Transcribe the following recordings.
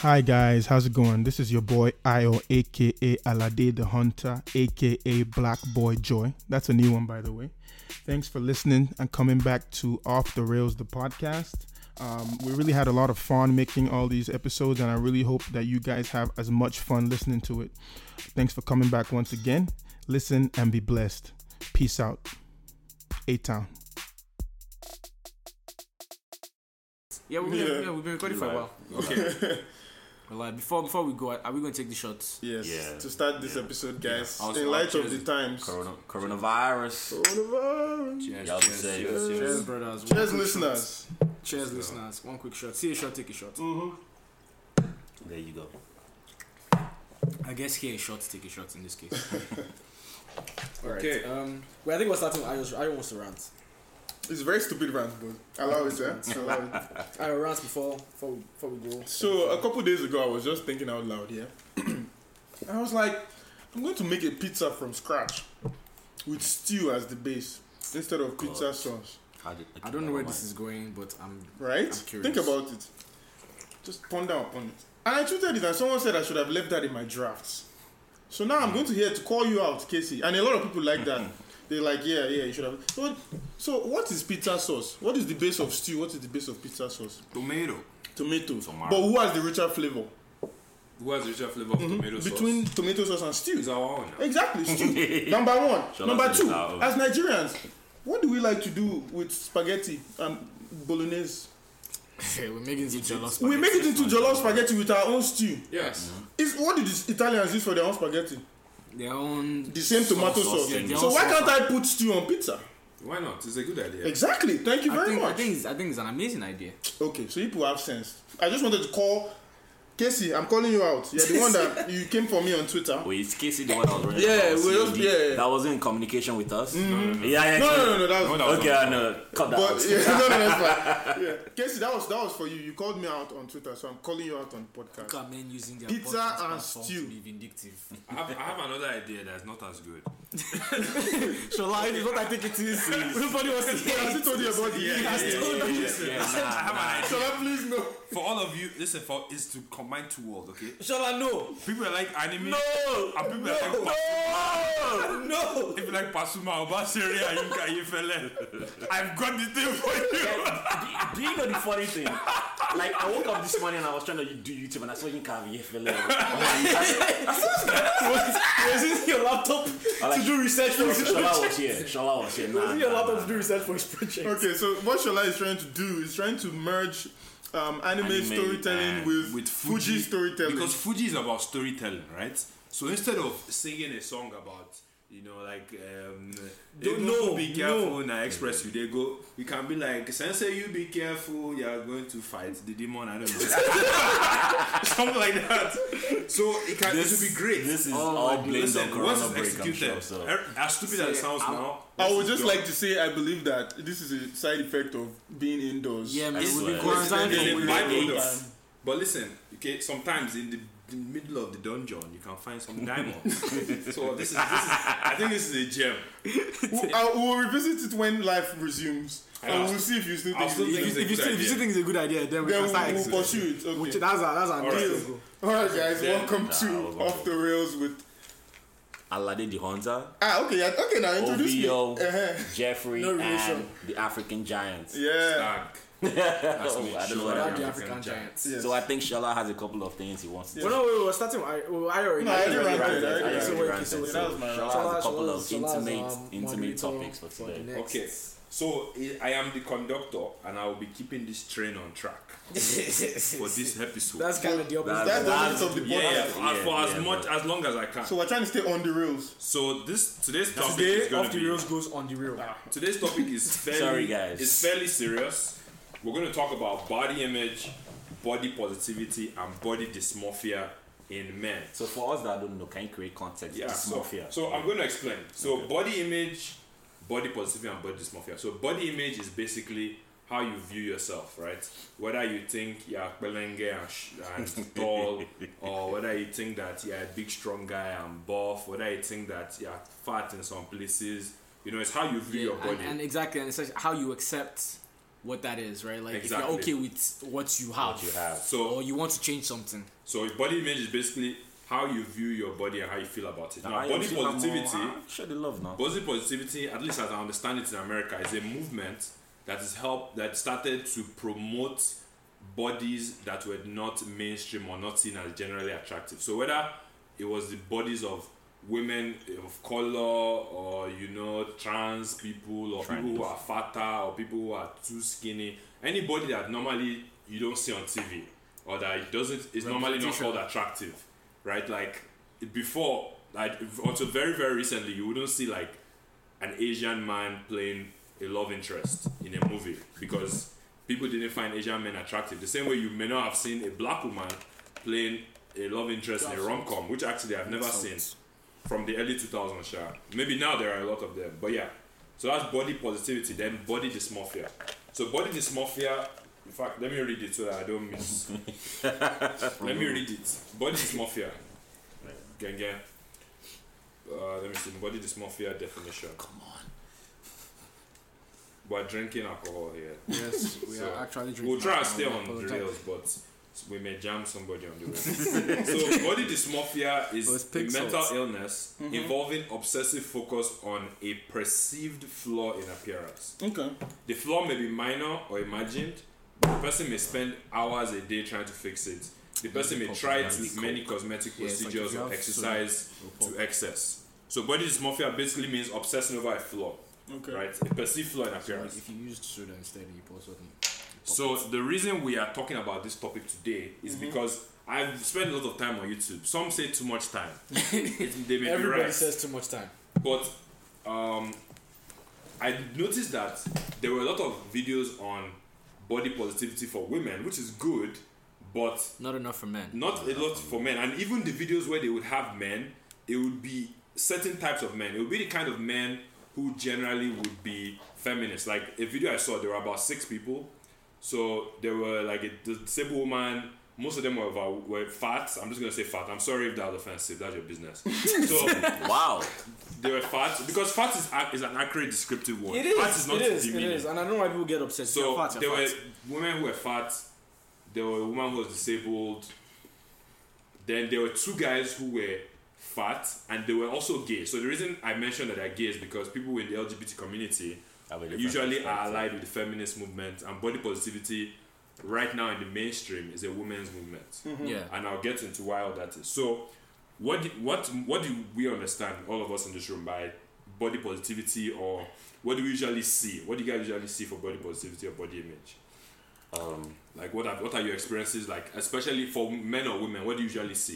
Hi guys, how's it going? This is your boy Io, aka Alade the Hunter, aka Black Boy Joy. That's a new one, by the way. Thanks for listening and coming back to Off the Rails, the podcast. We really had a lot of fun making all these episodes, and I really hope that you guys have as much fun listening to it. Thanks for coming back once again. Listen and be blessed. Peace out. A-Town. Yeah, we've been recording for a while. Okay. Well, before we go, are we going to take the shots? Yes. Yeah. To start this episode, guys, Yeah. in light of the times. Coronavirus. Cheers, Y'all be safe. cheers, brothers. Cheers, One quick listeners. shot. Cheers, listeners. One quick shot. See a shot, take a shot. There you go. I guess here a shot, take a shot in this case. Okay. Alright. Well, I think we're starting. I wants to rant. It's a very stupid rant, but allow it, allow it. I rant before we go. So, a couple days ago, I was just thinking out loud, yeah? I was like, I'm going to make a pizza from scratch with stew as the base instead of pizza sauce. I don't know where this is going, but I'm Right? I'm curious. Think about it. Just ponder upon it. And I tweeted it, and someone said I should have left that in my drafts. So now I'm going to here to call you out, Casey. And a lot of people like that. They're like, yeah, you should have. So what is pizza sauce? What is the base of stew? What is the base of pizza sauce? Tomato. Tomato. Tomato. But who has the richer flavor? Who has the richer flavor of tomato sauce? Between tomato sauce and stew. Is our own. Exactly, stew. Number one. Shall I Number say two, it out? as Nigerians, what do we like to do with spaghetti and bolognese? we're making it into jollof. We make it into jollof spaghetti with our own stew. Yes. What did the Italians use for their own spaghetti? Their own The same tomato sauce. yeah, their So own why sauce. can't I put stew on pizza? Why not? It's a good idea. Exactly. Thank you very much. I think it's an amazing idea. Okay, so you people have sense. I just wanted to call Casey. I'm calling you out. You're the one that you came for me on Twitter. Wait, is Casey the one that was running? Yeah, for we just- COD? yeah. That wasn't in communication with us? Yeah, No. That was Okay, I know. Cut that But out. yeah, no, that's fine. Yeah, Casey, that was for you. You called me out on Twitter, so I'm calling you out on podcast. Look at men using their Pizza podcast and platform stew. to be vindictive. I have another idea that's not as good. Shola, it is what I think it is. Nobody wants to hear Has he told you about the Yeah, I have an idea. Shall I please know? For all of you, listen, is to combine two worlds, okay? Shola, no. People that like anime. No. And people that like No. If you like Pasuma, Obasere, Ayinka, Ayefele, I've got the thing for you. Do you know the funny thing? Like, I woke up this morning and I was trying to do YouTube and I saw you carve Yefele. Was this your laptop to do research for his project? Shola was here. Was it your laptop to do research for his project? Okay, so what Shola is trying to do is trying to merge anime storytelling with Fuji storytelling. Because Fuji is about storytelling, right? So instead of singing a song about, be careful, now express you, they go, we can be like, Sensei, you be careful, you are going to fight the demon, I don't know. Something like that. So it will be great. This is all blamed on Listen, Corona once it's break, I'm executed, sure. So. as stupid as it sounds now, I would just like to say I believe that this is a side effect of being indoors. Yeah, man, I we've been swear. quarantined It's for a weeks. byproduct. But listen, okay, sometimes in the middle of the dungeon, you can find some diamonds. So this is I think this is a gem. We'll revisit it when life resumes. And we'll see if you still I'll think still think it's it's a If you good still idea. think it's a good idea, then we then can start we'll pursue it. Which Okay. that's our Alright. deal. Alright guys, Then- welcome to Off the Rails with Alade the Hunter, okay now introduce me. OVO, Jeffrey, No relation. and the African Giants. Yeah. Stag. That's me. I don't know Shola what Not the that African is. giants. Yes. So I think Shola has a couple of things he wants to Yeah. say. Well, no, we're starting. I already. No, I already Right, ranted, right, I already right, so ranted. wait, right, so so that was my Shola rant. has a couple of Shola's, intimate moderator topics for the today. next. Okay, so I am the conductor and I will be keeping this train on track for this episode. That's kind of the opposite. That's the That's- essence of the podcast. for yeah, as long as I can. So we're trying to stay on the rails. So today's topic Today, is going off to the be rails goes on the rail. today's topic is fairly Sorry, guys. It's fairly serious. We're going to talk about body image, body positivity, and body dysmorphia in men. So for us that don't know, can you create context? Yeah, Dysmorphia. so I'm going to explain. So body image, body positivity, and body dysmorphia. So body image is basically how you view yourself, right? Whether you think you're pelenge and tall, or whether you think that you're a big strong guy and buff, whether you think that you're fat in some places. It's how you view your body. And exactly, and it's like how you accept what that is, right? Like Exactly. if you're okay with what you have, So or you want to change something. So body image is basically how you view your body and how you feel about it. Now, I body feel positivity, Show the love now. body positivity, at least as I understand it in America, is a movement that started to promote bodies that were not mainstream or not seen as generally attractive. So whether it was the bodies of women of color, or trans people, or people who are fatter, or people who are too skinny, anybody that normally you don't see on TV, or that is normally not called attractive, right? Like before, like until very very recently, you wouldn't see like an Asian man playing a love interest in a movie because people didn't find Asian men attractive. The same way you may not have seen a black woman playing a love interest in a rom-com, which actually I've never seen from the early 2000s. Sure. Maybe now there are a lot of them, but yeah. So that's body positivity. Then body dysmorphia. So body dysmorphia. In fact, let me read it so that I don't miss. Let me read it. Body dysmorphia. Gang. Let me see. Body dysmorphia definition. Come on. We're drinking alcohol here. Yes, we are actually drinking. We'll try and stay alcohol. on the rails, but we may jam somebody on the way. So body dysmorphia is a mental illness involving obsessive focus on a perceived flaw in appearance. Okay. The flaw may be minor or imagined. The person may spend hours a day trying to fix it. The person may try to many cosmetic procedures or exercise to excess. So body dysmorphia basically means obsessing over a flaw. Okay. Right? A perceived flaw in appearance. If you used soda instead, you put something. So the reason we are talking about this topic today is because I've spent a lot of time on YouTube. Some say too much time. They may be Everybody right. says too much time. But I noticed that there were a lot of videos on body positivity for women, which is good, but Not enough for men. not a lot for men. And even the videos where they would have men, it would be certain types of men. It would be the kind of men who generally would be feminists. Like a video I saw, there were about 6 people. So there were like a disabled woman. Most of them were fat. I'm just gonna say fat. I'm sorry if that's offensive. That's your business. So Wow. they were fat because fat is an accurate descriptive word. It is. Fat is not it is. demeaning. It is. And I don't know why people get upset. So You're fat, there you're were fat. women who were fat. There were a woman who was disabled. Then there were 2 guys who were fat, and they were also gay. So the reason I mentioned that they're gay is because people in the LGBT community usually are allied with the feminist movement, and body positivity right now in the mainstream is a women's movement. Yeah. And I'll get into why all that is. So what do we understand, all of us in this room, by body positivity, or what do we usually see? What do you guys usually see for body positivity or body image? Like what are your experiences like, especially for men or women? What do you usually see?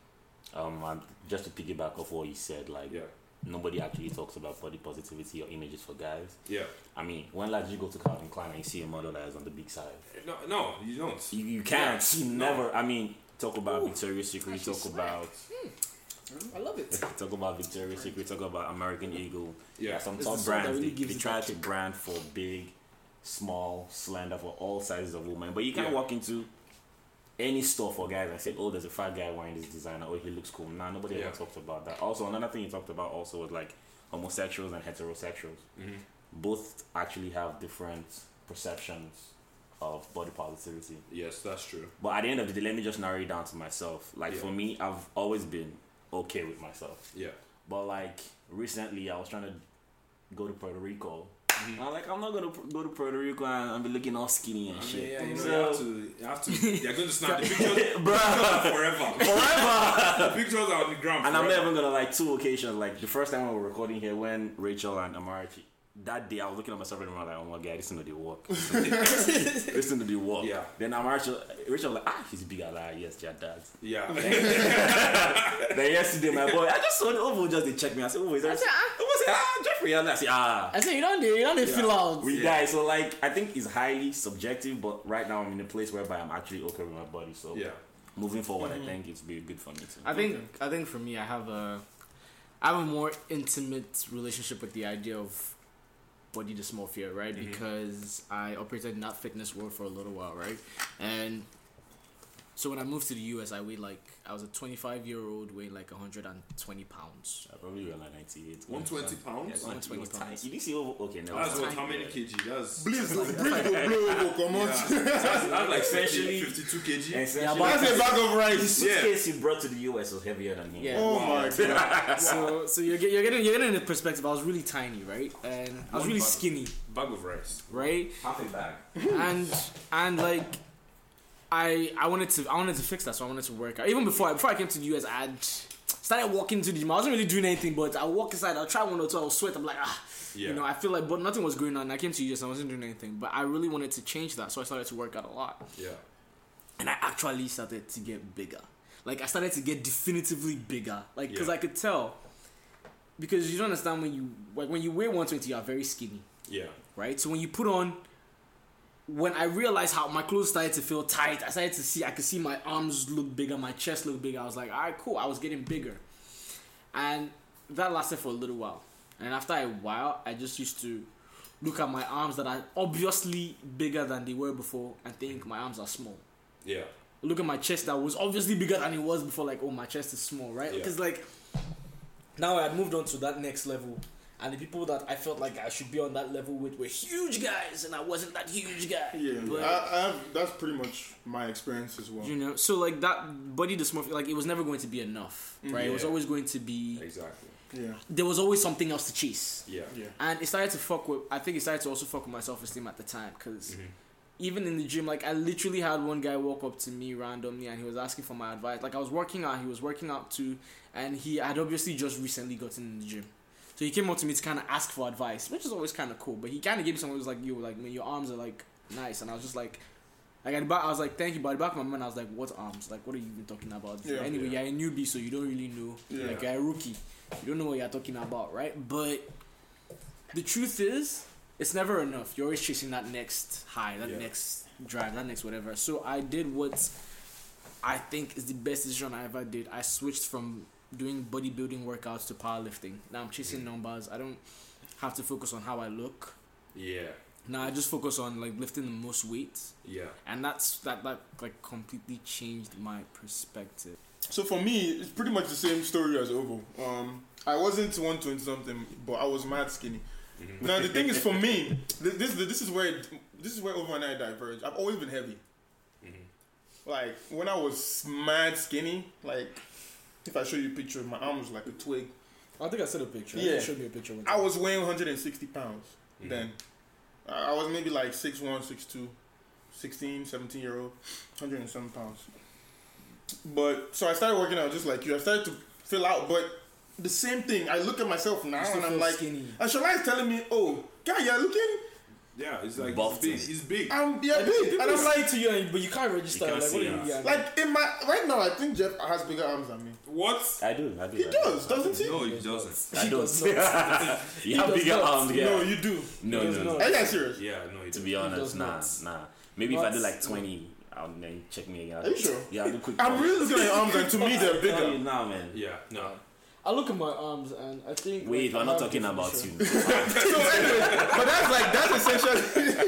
Just to piggyback off what you said, like Yeah. nobody actually talks about body positivity or images for guys. Yeah. I mean, when like you go to Calvin Klein and you see a model that is on the big side, No, you don't. you can't. Yeah. You never. I mean, talk about Victoria's Secret. Talk about I love it. talk about Victoria's Secret. Talk about American Eagle. Yeah. Some It's top the song that brands. really They gives it try that to kick. brand for big, small, slender, for all sizes of women. But you can't Yeah. walk into any store for guys and say, "Oh, there's a fat guy wearing this designer. Oh, he looks cool." Nah, nobody Yeah. ever talked about that. Also, another thing you talked about also was like homosexuals and heterosexuals. Both actually have different perceptions of body positivity. Yes, that's true. But at the end of the day, let me just narrow it down to myself. Like Yeah. for me, I've always been okay with myself. Yeah. But like recently, I was trying to go to Puerto Rico. I'm like, I'm not gonna go to Puerto Rico and be looking all skinny and shit. Yeah, you So- have to. They're going to snap the pictures Bruh. forever. The pictures are on the ground. And I'm forever. never gonna like 2 occasions. Like the first time we were recording here, when Rachel and Amarachi, that day I was looking at myself and I'm like, oh my god, listen to the walk. Listen to the walk. Yeah. Then Rachel was like, he's bigger. Like, yes, your dad. Yeah. Then yesterday, my boy, I just saw the Ovo just they check me. I said, Ovo, is that? Ovo said, Jeffrey. And I said, I said you don't feel out. we guys. So like, I think it's highly subjective, but right now I'm in a place whereby I'm actually okay with my body. So Yeah. moving forward, I think it's be good for me too. I think for me, I have a more intimate relationship with the idea of body dysmorphia, right? Because I operated in that fitness world for a little while, right? And So when I moved to the US, I was a 25-year-old weighing like 120 pounds. I probably weigh like 98. 120 pounds? Yeah, 120 was pounds. tight. You didn't see over. Okay, no. That's what, tiny. how many kg? That's Please go blow, come on. that's like Essentially- 52 kg. Essentially, but- That's a bag of the rice. suitcase he brought to the US was heavier than him. Yeah. Oh my god. So you're getting the perspective. I was really tiny, right? And I was really skinny, Bag of rice. right? Half a bag. And like I wanted to fix that, so I wanted to work out. Even before I came to the US, I had started walking to the gym. I wasn't really doing anything, but I walk inside, I'll try one or two, I'll sweat. I'm like, Yeah. you know, I feel like, but nothing was going on. I came to the US, I wasn't doing anything, but I really wanted to change that, so I started to work out a lot. Yeah. And I actually started to get bigger. Like, I started to get definitively bigger. Like, because Yeah. I could tell. Because you don't understand when you weigh 120, you are very skinny, Yeah. right? So when you put on, when I realized how my clothes started to feel tight, I could see my arms look bigger, my chest look bigger. I was like, all right, cool. I was getting bigger. And that lasted for a little while. And after a while, I just used to look at my arms that are obviously bigger than they were before and think my arms are small. Yeah. Look at my chest that was obviously bigger than it was before, like, oh, my chest is small, right? Yeah. Because, like, now I had moved on to that next level, and the people that I felt like I should be on that level with were huge guys, and I wasn't that huge guy. Yeah, But, I have, that's pretty much my experience as well. you know, so, like, that body dysmorphia, like, it was never going to be enough, right? It was Yeah. always going to be, Exactly. Yeah, there was always something else to chase. Yeah. yeah. And it started to I think it started to also fuck with my self-esteem at the time, because Mm-hmm. even in the gym, like, I literally had one guy walk up to me randomly and he was asking for my advice. Like, I was working out, he was working out too, and he had obviously just recently gotten in the gym. So he came up to me to kind of ask for advice, which is always kind of cool. But he kind of gave me something that was like, yo, like, man, your arms are, like, nice. And I was just like at the back, I was like, thank you. But at the back of my mind, I was like, what arms? Like, what are you even talking about? Yeah. Anyway, you're a newbie, so you don't really know. Yeah. Like, you're a rookie. You don't know what you're talking about, right? But the truth is, it's never enough. You're always chasing that next high, that Yeah. next drive, that next whatever. So I did what I think is the best decision I ever did. I switched from doing bodybuilding workouts to powerlifting. Now I'm chasing numbers. I don't have to focus on how I look. Yeah. Now I just focus on like lifting the most weight, Yeah. and that like completely changed my perspective. So for me, it's pretty much the same story as Ovo. I wasn't 120 something, but I was mad skinny. Now the thing is, for me, this is where Ovo and I diverge. I've always been heavy. Like when I was mad skinny, like if I show you a picture, my arm was like a twig. I think I said a picture. Yeah. You showed me a picture. I was weighing 160 pounds then. I was maybe like 6'1", 6'2", 16, 17-year-old, 107 pounds. But so I started working out just like you. I started to fill out, but the same thing. I look at myself now still and I'm feel like, skinny. and Shalai is telling me, "Oh, guy, you're looking, Yeah. It's like Buff he's big. too. He's big. yeah, big." And I'm like, to you, but you can't register. You can't like, what see are you? us. Yeah, like in my right now, I think Jeff has bigger arms than me. What? I do. He does, doesn't he? No, he doesn't. I don't. does not. You have does bigger not. arms, yeah. No, you do. No, does no, not. no. Are you guys serious? Yeah. No, he To doesn't. be honest, does nah, not. nah. Maybe if I do Not- like 20, I'll then check me again. Are you sure? Yeah, I'll do quick. I'm count. really looking at your arms, and to me, they're I'm telling you bigger. now, man. Yeah. No. I look at my arms and I think. Wait, like, we're I not have talking about definition. you. So anyway, but that's essentially.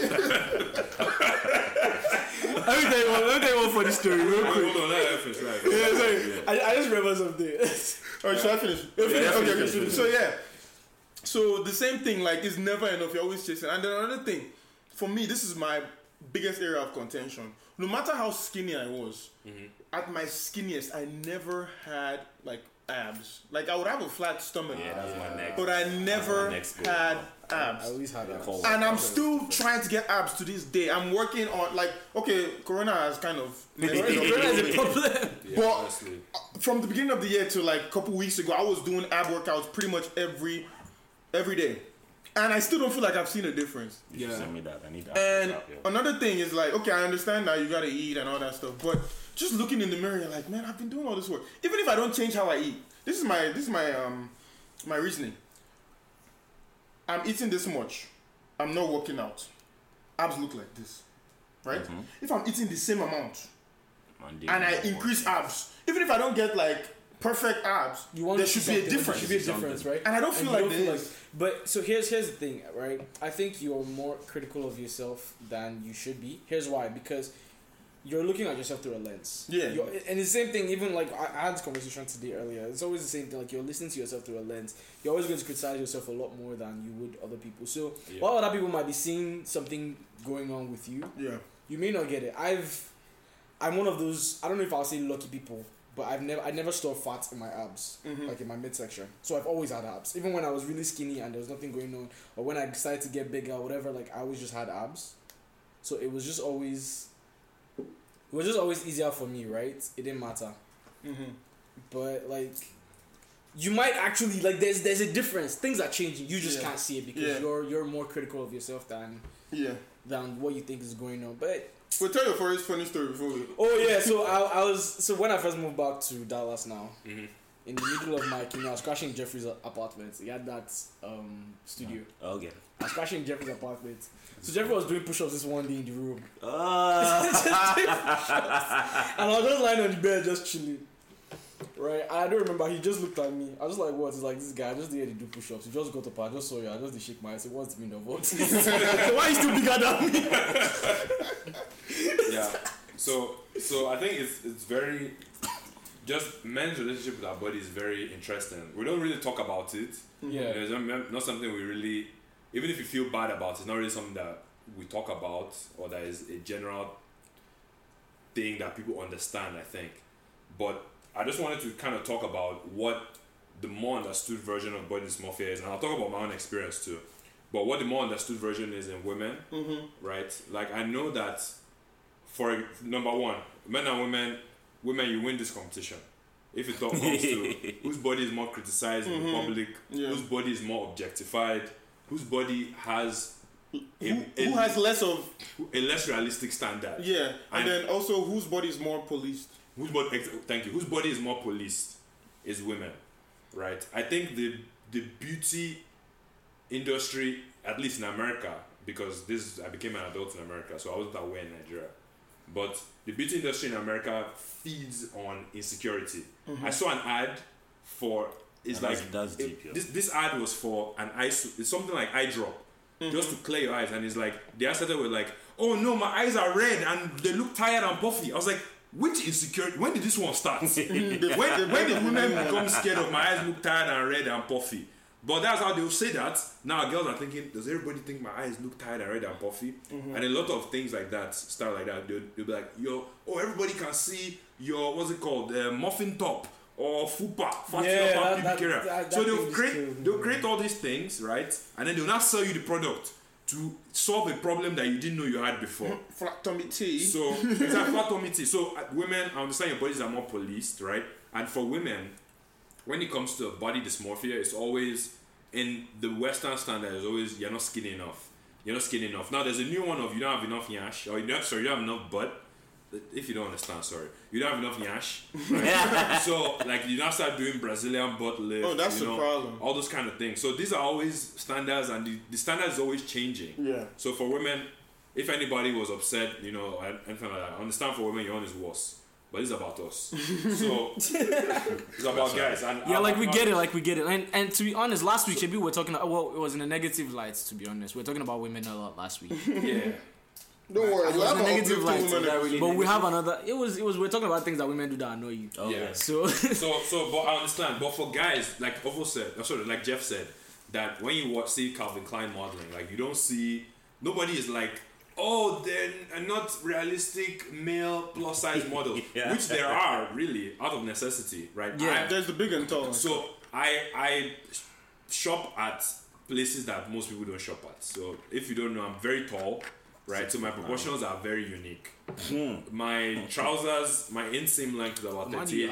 Let me tell you one for this story, real Wait, quick. hold on. Let her finish. Right. Yeah, sorry. I just remember something. Alright, should I finish? Okay. So yeah. So the same thing, like it's never enough. You're always chasing. And then another thing, for me, this is my biggest area of contention. No matter how skinny I was, at my skinniest, I never had like abs. Like I would have a flat stomach, Yeah, that's my next. but I never next goal. had I abs. always had that. Forward. And I'm still trying to get abs to this day. I'm working on like okay, Corona has kind of messed it up. Corona is a problem. Yeah. But- Honestly. From the beginning of the year to like a couple weeks ago, I was doing ab workouts pretty much every day, and I still don't feel like I've seen a difference. You should Yeah. send me that. I need that. And Yeah. another thing is like, okay, I understand that you gotta eat and all that stuff, but just looking in the mirror, you're like, man, I've been doing all this work. Even if I don't change how I eat, this is my reasoning. I'm eating this much. I'm not working out. Abs look like this, right? If I'm eating the same amount and I increase abs, even if I don't get like perfect abs, there should be a difference. There should be a difference, right? And I don't feel you like don't there feel is. But so here's the thing, right? I think you're more critical of yourself than you should be. Here's why: because you're looking at yourself through a lens. Yeah. And it's the same thing, even like I had this conversation today earlier. It's always the same thing, like you're listening to yourself through a lens. You're always going to criticize yourself a lot more than you would other people. So while other people might be seeing something going on with you, you may not get it. I'm one of those, I don't know if I'll say lucky people, but I never store fat in my abs, like in my midsection. So I've always had abs. Even when I was really skinny and there was nothing going on, or when I decided to get bigger or whatever, like I always just had abs. So it was just always easier for me, right? It didn't matter. But like, you might actually like there's a difference. Things are changing. You just can't see it because you're more critical of yourself than what you think is going on. But we'll tell your first funny story before we... Oh yeah, so when I first moved back to Dallas now, in the middle of my I was crashing Jeffrey's apartment. He had that studio. Okay. I was crashing Jeffrey's apartment. So Jeffrey was doing push-ups this one day in the room. And I was just lying on the bed, just chilling. Right? And I don't remember, he just looked at me. I was just like, what? He's like, this guy, I just did to do push-ups. He just got up, I just saw you, I just did shake my head. I said, what's the meaning of what? So why are you still bigger than me? Yeah. So I think it's very, just men's relationship with our body is very interesting. We don't really talk about it. Yeah. It's not something we really, even if you feel bad about it, it's not really something that we talk about or that is a general thing that people understand, I think. But I just wanted to kind of talk about what the more understood version of body dysmorphia is, and I'll talk about my own experience too. But what the more understood version is in women, right? Like I know that for number one, men and women, you win this competition. If it comes to whose body is more criticized in the public, whose body is more objectified, whose body has who has less of a less realistic standard. Yeah, and then also whose body is more policed. Thank you. Whose body is more policed is women, right? I think the beauty industry, at least in America, because I became an adult in America, so I wasn't aware in Nigeria. But the beauty industry in America feeds on insecurity. I saw an ad for that's deep, yeah. This ad was for an eye. It's something like eye drop, just to clear your eyes. And it's like they started with like, oh no, my eyes are red and they look tired and puffy. I was like, which insecurity? When did this one start? when did women become scared of my eyes look tired and red and puffy? But that's how they'll say that. Now girls are thinking, does everybody think my eyes look tired and red and puffy? And a lot of things like that start like that. They'll be like, everybody can see your, what's it called, muffin top or fupa, so they'll create all these things, right? And then they'll not sell you the product to solve a problem that you didn't know you had before. Flat tummy tea. So it's a flat tummy tea. So women, I understand your bodies are more policed, right? And for women, when it comes to body dysmorphia, it's always in the Western standard. It's always you're not skinny enough. You're not skinny enough. Now there's a new one of you don't have enough yash, or you don't have enough butt. If you don't understand, sorry, you don't have enough yash. Right? So like you now start doing Brazilian butt lift. Oh, that's the problem. All those kind of things. So these are always standards, and the standard is always changing. Yeah. So for women, if anybody was upset, anything like that, I understand for women your own is worse. But it's about us. So it's about guys. And we get it. And to be honest, last week we were talking. Well, it was in a negative light. To be honest, we were talking about women a lot last week. Yeah. Don't worry, we have a negative light. But we have another. It was. We're talking about things that women do that annoy you. Oh, yeah. So. But I understand. But for guys, like Ovo said, like Jeff said, that when you see Calvin Klein modeling, like you don't see. Nobody is like, oh, they're not realistic male plus size models, which there are really out of necessity, right? Yeah, there's the big and tall. So I shop at places that most people don't shop at. So if you don't know, I'm very tall, right? So my proportions are very unique. My trousers, my inseam length is about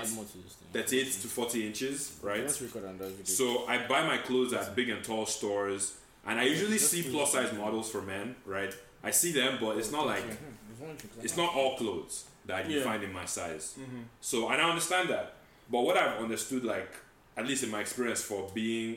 38 to 40 inches, right? So I buy my clothes at big and tall stores, and I usually see plus size models for men, right? I see them, but it's not like it's not all clothes that you find in my size. So, and I understand that. But what I've understood, like at least in my experience for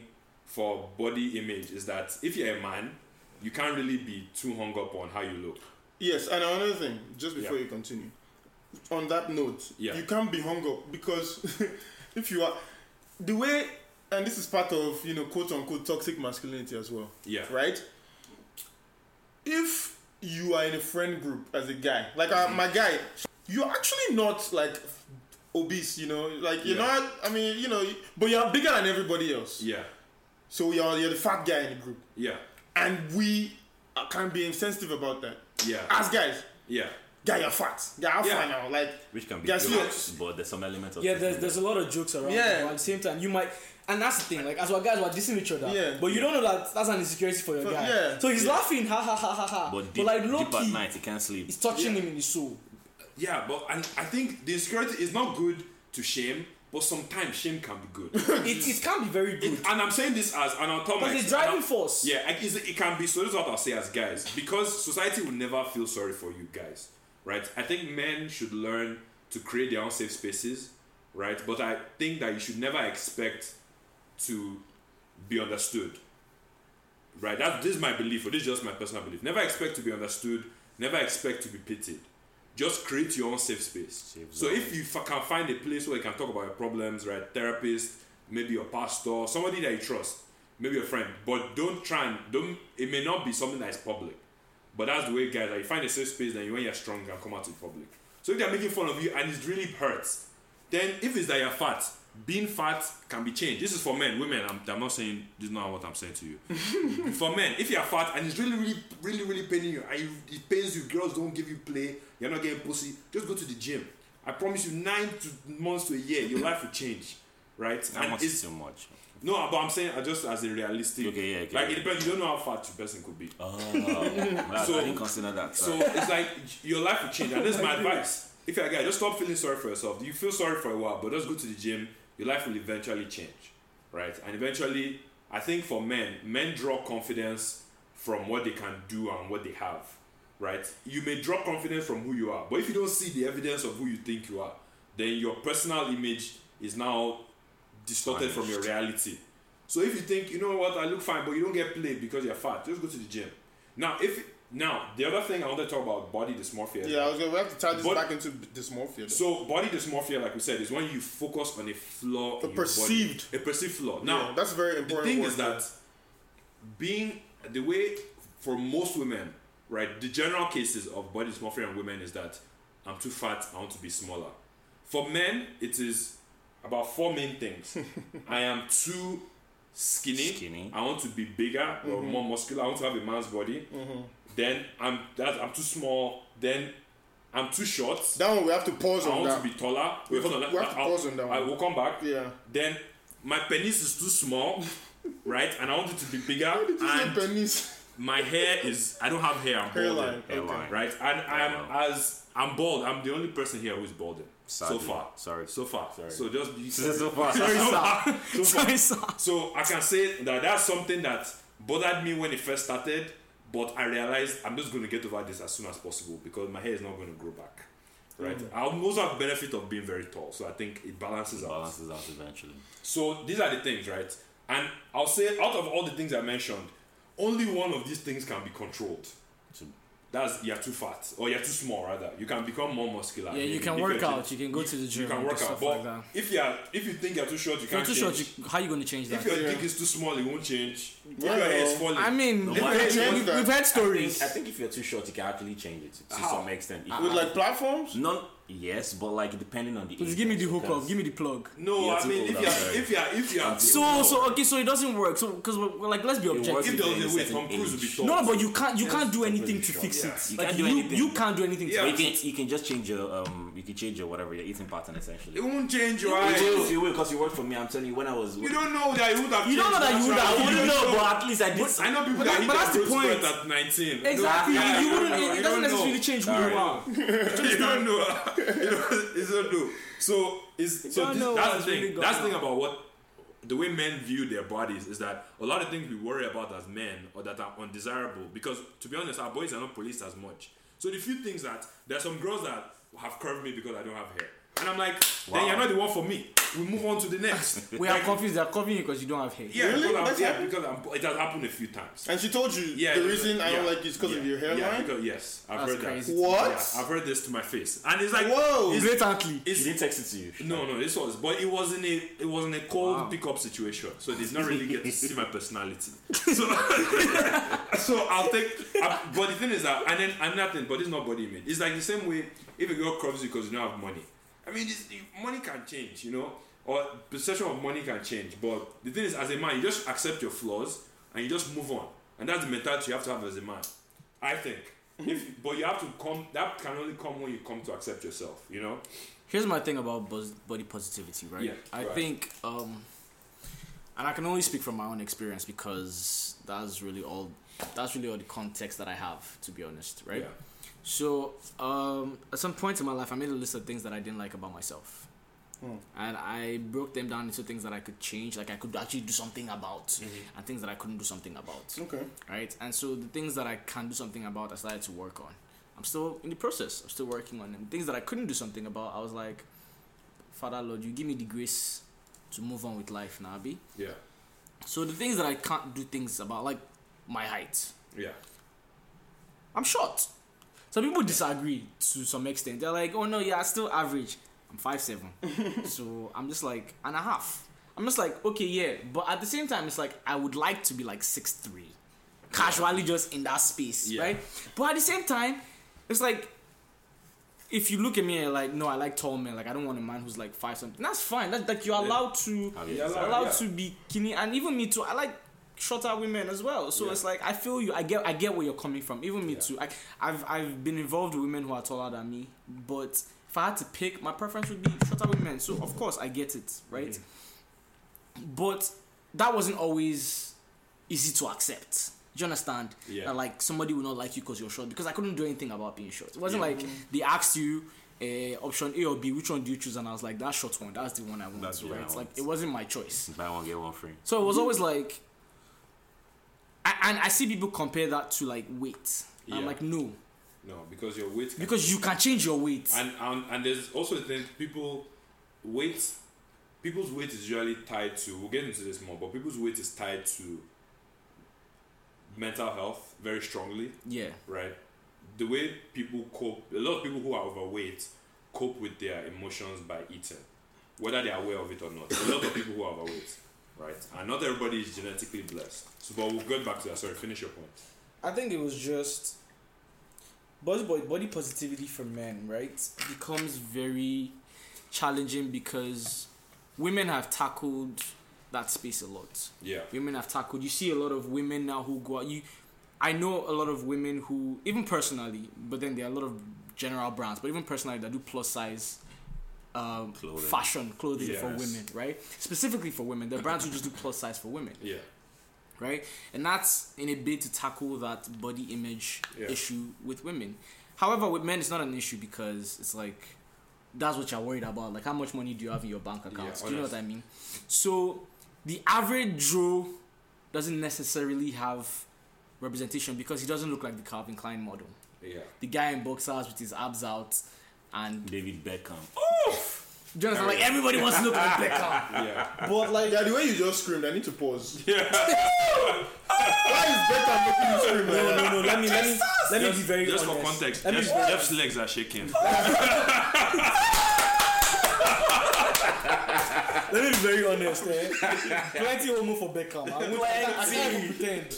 body image, is that if you're a man, you can't really be too hung up on how you look. Yes, and another thing, just before you continue, on that note, you can't be hung up because if you are the way, and this is part of quote unquote toxic masculinity as well. Yeah. Right. If you are in a friend group as a guy. Like my guy, you're actually not like obese, you know. Like you're not. I mean, you know, but you're bigger than everybody else. Yeah. So you're the fat guy in the group, Yeah. and we can be insensitive about that. Yeah. As guys, Yeah. guy, you're fat. Guy, I'm fat now. Like Which can be Guys, jokes, but there's some element of Yeah, truth there's a lot of jokes around. Yeah. But at the same time, you might, and that's the thing. Like as our guys, we're dissing each other. Yeah. But you don't know that that's an insecurity for your guy. yeah. So he's laughing, ha ha ha ha ha. But But, deep, like low deep at key, night, he can't sleep. it's touching him in the soul. Yeah, but and I think the insecurity is not good to shame, but sometimes shame can be good. It can be very good. And I'm saying this as, and I'll tell my... Because the driving force. Yeah, it can be, so this is what I'll say as guys. Because society will never feel sorry for you guys, right? I think men should learn to create their own safe spaces, right? But I think that you should never expect to be understood, right? This is my belief, or this is just my personal belief. Never expect to be understood, never expect to be pitied. Just create your own safe space. So if you can find a place where you can talk about your problems, right? Therapist, maybe your pastor, somebody that you trust, maybe your friend, but it may not be something that is public. But that's the way, guys, like you find a safe space, then when you're strong, you can come out to the public. So if they're making fun of you and it really hurts, then if it's that you're fat, being fat can be changed. This is for men. Women, I'm not saying, this is not what I'm saying to you. For men, if you're fat and it's really paining you, and it pains you, girls don't give you play, you're not getting pussy, just go to the gym. I promise you, 9 months to a year, your life will change, right? That much is too much. No, but I'm saying just as a realistic. Okay, yeah, okay. Like, it depends, you don't know how fat the person could be. Oh, I didn't consider that. So it's like your life will change, and this is my advice. If you're a guy, just stop feeling sorry for yourself. You feel sorry for a while, but just go to the gym. Your life will eventually change, right? And eventually, I think for men draw confidence from what they can do and what they have, right? You may draw confidence from who you are, but if you don't see the evidence of who you think you are, then your personal image is now distorted from your reality. So if you think, you know what, I look fine, but you don't get played because you're fat, just go to the gym. Now, the other thing I want to talk about, body dysmorphia. Yeah, we have to tie this back into dysmorphia. Though. So body dysmorphia, like we said, is when you focus on a flaw in your body. A perceived flaw. Now, that's very important. The thing is that being the way for most women, right, the general cases of body dysmorphia in women is that I'm too fat, I want to be smaller. For men, it is about 4 main things. I am too skinny. I want to be bigger or more muscular. I want to have a man's body. Then I'm too small. Then I'm too short. That one we have to pause on. I want to be taller. We have to pause on that one. I will come back. Yeah. Then my penis is too small, right? And I want it to be bigger. How did you and say penis? my hair is, I don't have hair. I'm balding. Hairline. Right? And I'm bald. I'm the only person here who is balding. Sadly. So far. Sorry. So far. Sorry. So just So far. Sorry, sir. So I can say that that's something that bothered me when it first started, but I realized I'm just going to get over this as soon as possible because my hair is not going to grow back. Right? I'll also have the benefit of being very tall, so I think it balances out. Balances out eventually. So these are the things, right? And I'll say out of all the things I mentioned, only one of these things can be controlled. That's you're too fat or you're too small rather. You can become more muscular. Yeah, you can work out. You can go to the gym. You can work out. But if you think you're too short, you can't too change. short. How you going to change that? If your dick is too small, it won't change. If Yeah, your hair is falling, I mean, If they change that- we've heard stories. I think if you're too short, you can actually change it to How? some extent. With like platforms? Yes, but like depending on the. Please give me the hookup. Give me the plug. no, Yeah, I mean too old, if you're So it doesn't work. So because we're like, let's be works objective. if there was a way certain Tom Cruise would be age. tall. No, but you can't do anything to sure. fix Yeah. it. You Like can't do anything. you can't do anything. Yeah. To You fix can just change your whatever your eating pattern essentially. it won't change your You eyes. will, you will, because you worked for me. I'm telling you, when I was. You don't know that you would have. You don't know that you would have- I you wouldn't don't know, but at least I did. I know people But that hit that's their the growth point. spurt at 19. Exactly. Yeah, You wouldn't. know, It doesn't don't necessarily know. change who you are. You don't know. You don't know. So don't know that's what's the thing. really going That's the thing on. about what the way men view their bodies is that a lot of things we worry about as men or that are undesirable because to be honest, our bodies are not policed as much. So the few things that there are some girls that have curved me because I don't have hair, and I'm like, then you're not the one for me. we move on to the next. We are confused. They're covering you because you don't have hair. Yeah, Really? That's because it has happened a few times. And she told you the reason I don't like you is because of your hairline? Yeah, because, yes, I've That's heard crazy. that. What? Yeah, I've heard this to my face, and it's like, Whoa! it's, Blatantly. She didn't text it to you. no, this was, but it was in a cold pickup situation, so they did not really get to see my personality. So, so I'll take. But the thing is that, and then another thing, but it's not body image. It's like the same way if a girl curves you because you don't have money. I mean, money can change, you know, or perception of money can change. But the thing is, as a man, you just accept your flaws and you just move on, and that's the mentality you have to have as a man. I think. But you have to come. That can only come when you come to accept yourself, you know. Here's my thing about body positivity, right? Yeah, I right. think, and I can only speak from my own experience because that's really all the context that I have, to be honest, right? Yeah. So, at some point in my life, I made a list of things that I didn't like about myself. And I broke them down into things that I could change, like I could actually do something about, and things that I couldn't do something about. Okay. Right? And so the things that I can do something about, I started to work on. I'm still in the process. I'm still working on them. Things that I couldn't do something about, I was like, Father Lord, you give me the grace to move on with life now, Abi. Yeah. So the things that I can't do things about, like my height. Yeah. I'm short. Some people disagree to some extent. They're like, oh no, yeah, still average. I'm 5'7". So I'm just like, and a half. I'm just like, okay, yeah. But at the same time, it's like, I would like to be like 6'3". Casually just in that space, right? But at the same time, it's like, if you look at me and like, no, I like tall men. Like, I don't want a man who's like 5 something. That's fine. That's like, you're allowed to, to be skinny. And even me too. I like shorter women as well. So it's like, I feel you. I get where you're coming from. Even me too. I've been involved with women who are taller than me. But if I had to pick, my preference would be shorter women. So of course I get it, right? But that wasn't always easy to accept. Do you understand? Yeah. That like somebody will not like you because you're short, because I couldn't do anything about being short. It wasn't like they asked you option A or B, which one do you choose? And I was like, that short one, that's the one I want. That's the one I It's want. like it wasn't my choice. Buy one, get one free. So it was always like, and I see people compare that to like weight. And I'm Yeah. like, no, because your weight. because you can change your weight. And there's also the thing, people's weight is usually tied to, we'll get into this more, but people's weight is tied to mental health very strongly, Yeah. right? The way people cope, a lot of people who are overweight cope with their emotions by eating, whether they are aware of it or not. A lot of people who are overweight, right? And not everybody is genetically blessed. So, but we'll get back to that. Sorry, finish your point. I think it was just body positivity for men, right? Becomes very challenging because women have tackled that space a lot. Yeah. Women have tackled. You see a lot of women now who go out. I know a lot of women who, even personally, but then there are a lot of general brands, but even personally that do plus size clothing for women, right? Specifically for women. There are brands who just do plus size for women. Yeah. Right? And that's in a bid to tackle that body image issue with women. However, with men, it's not an issue because it's like, that's what you're worried about. Like, how much money do you have in your bank account? Do you know what I mean? So, the average Joe doesn't necessarily have representation because he doesn't look like the Calvin Klein model. Yeah. The guy in boxers with his abs out and... David Beckham. Do you understand? Like, everybody wants to look like Beckham. Yeah. But, like... Yeah, the way you just screamed, I need to pause. Yeah. Why is Beckham making you scream like that? No. Let me be very Just honest. for context, Let me be Jeff's legs are shaking. Let me be very honest, plenty homo for Beckham. I can't even pretend.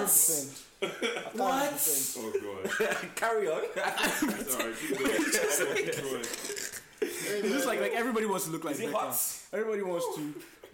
What? Oh god. Carry on. Sorry. Keep going. It's just like everybody wants to look like Beckham. Everybody wants to.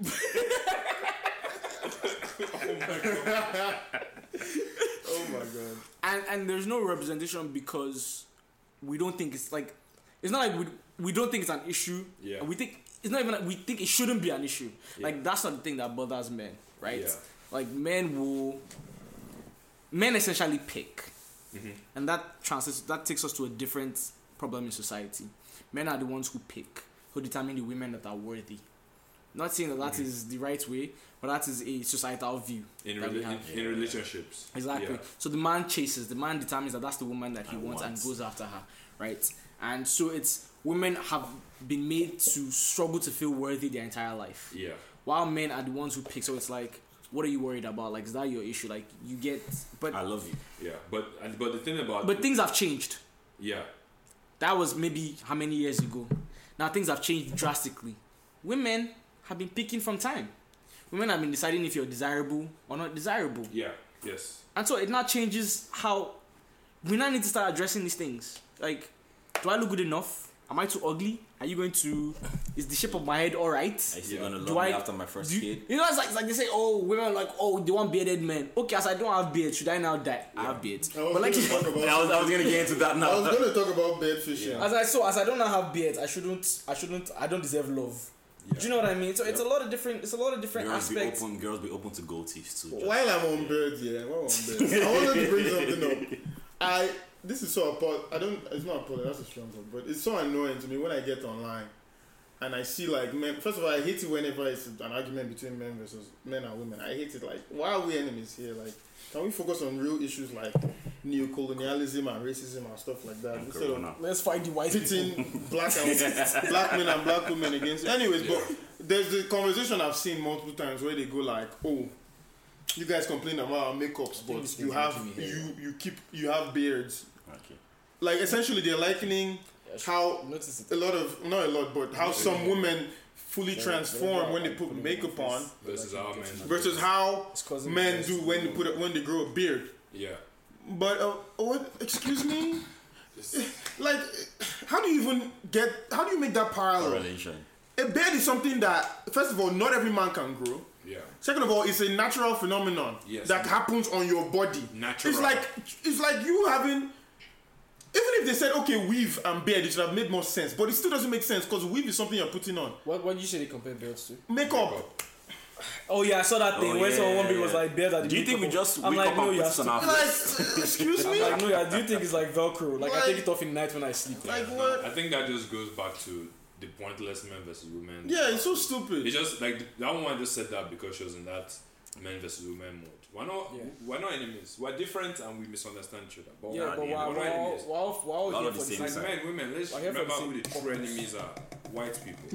Oh my god. And there's no representation because we don't think it's like, it's not like we don't think it's an issue. Yeah. And we think it's not even like we think it shouldn't be an issue. Yeah. Like that's not the thing that bothers men, right? Yeah. Like men essentially pick, and that takes us to a different problem in society. Men are the ones who pick, who determine the women that are worthy. Not saying that is the right way, but that is a societal view In that we have. relationships. Exactly. Yeah. So the man chases, the man determines that that's the woman that he wants and goes after her, right? And so it's women have been made to struggle to feel worthy their entire life, Yeah. while men are the ones who pick. So it's like, what are you worried about? Like, is that your issue? Like, you get, but I love you. Yeah. But the thing about things have changed. yeah. That was maybe how many years ago. Now things have changed drastically. Women have been picking from time. Women have been deciding if you're desirable or not desirable. Yeah. Yes. And so it now changes how we now need to start addressing these things. Like, do I look good enough? Am I too ugly? Are you going to... Is the shape of my head alright? Are you still gonna Do love me I- after my first Do kid? you know, it's like they say, oh, women are like, oh, they want bearded men. Okay, as I don't have beard, should I now die? I have beard. I was But like, gonna talk about. I was gonna get into that I now. was going to talk about bed fishing. as I don't now have beard, I don't deserve love. Yeah. Do you know what I mean? So it's a lot of different aspects. Girls be open to goatees too. Just- While I'm on birds, I wanted to bring something up. This is so it's not appalling, that's a strong word, but it's so annoying to me when I get online and I see like men. First of all, I hate it whenever it's an argument between men versus men and women. I hate it. Like, why are we enemies here? Like, can we focus on real issues like neocolonialism and racism and stuff like that instead of Corona. Let's find the white people. pitting black men and black women against. Anyways, but there's the conversation I've seen multiple times where they go like, "Oh, you guys complain about our makeups, but this you thing's have making me hair. you have beards." Okay. Like, essentially, they're likening how Notice it. not a lot, but how some women fully transform when they put makeup on Versus our men. versus how It's causing men me do when they grow a beard. Yeah. But what? Excuse me. Like, how do you make that parallel? Correlation. A beard is something that, first of all, not every man can grow. Yeah. Second of all, it's a natural phenomenon Yes. that happens on your body. Natural. It's like you having. Even if they said, okay, weave and beard, it should have made more sense. But it still doesn't make sense because weave is something you're putting on. What did you say they compare beards to? Makeup. Oh yeah, I saw that thing Oh, where yeah, someone yeah, was yeah. like beard. Do you think we just I'm wake like, up no, and you're put this on our Like, face? excuse I'm me? like, no, yeah. Do you think it's like Velcro? Like, I Like- take it off in the night when I sleep. Like, No, what? I think that just goes back to the pointless men versus women. Yeah, it's so stupid. It's just like that woman just said that because she was in that men versus women mode. Yeah. We're not enemies. We're different and we misunderstand each other. But Yeah, we're but not enemies. while All here of for the the same Like side. men, women, let's We're here for remember the who the same true purpose. enemies are. White people.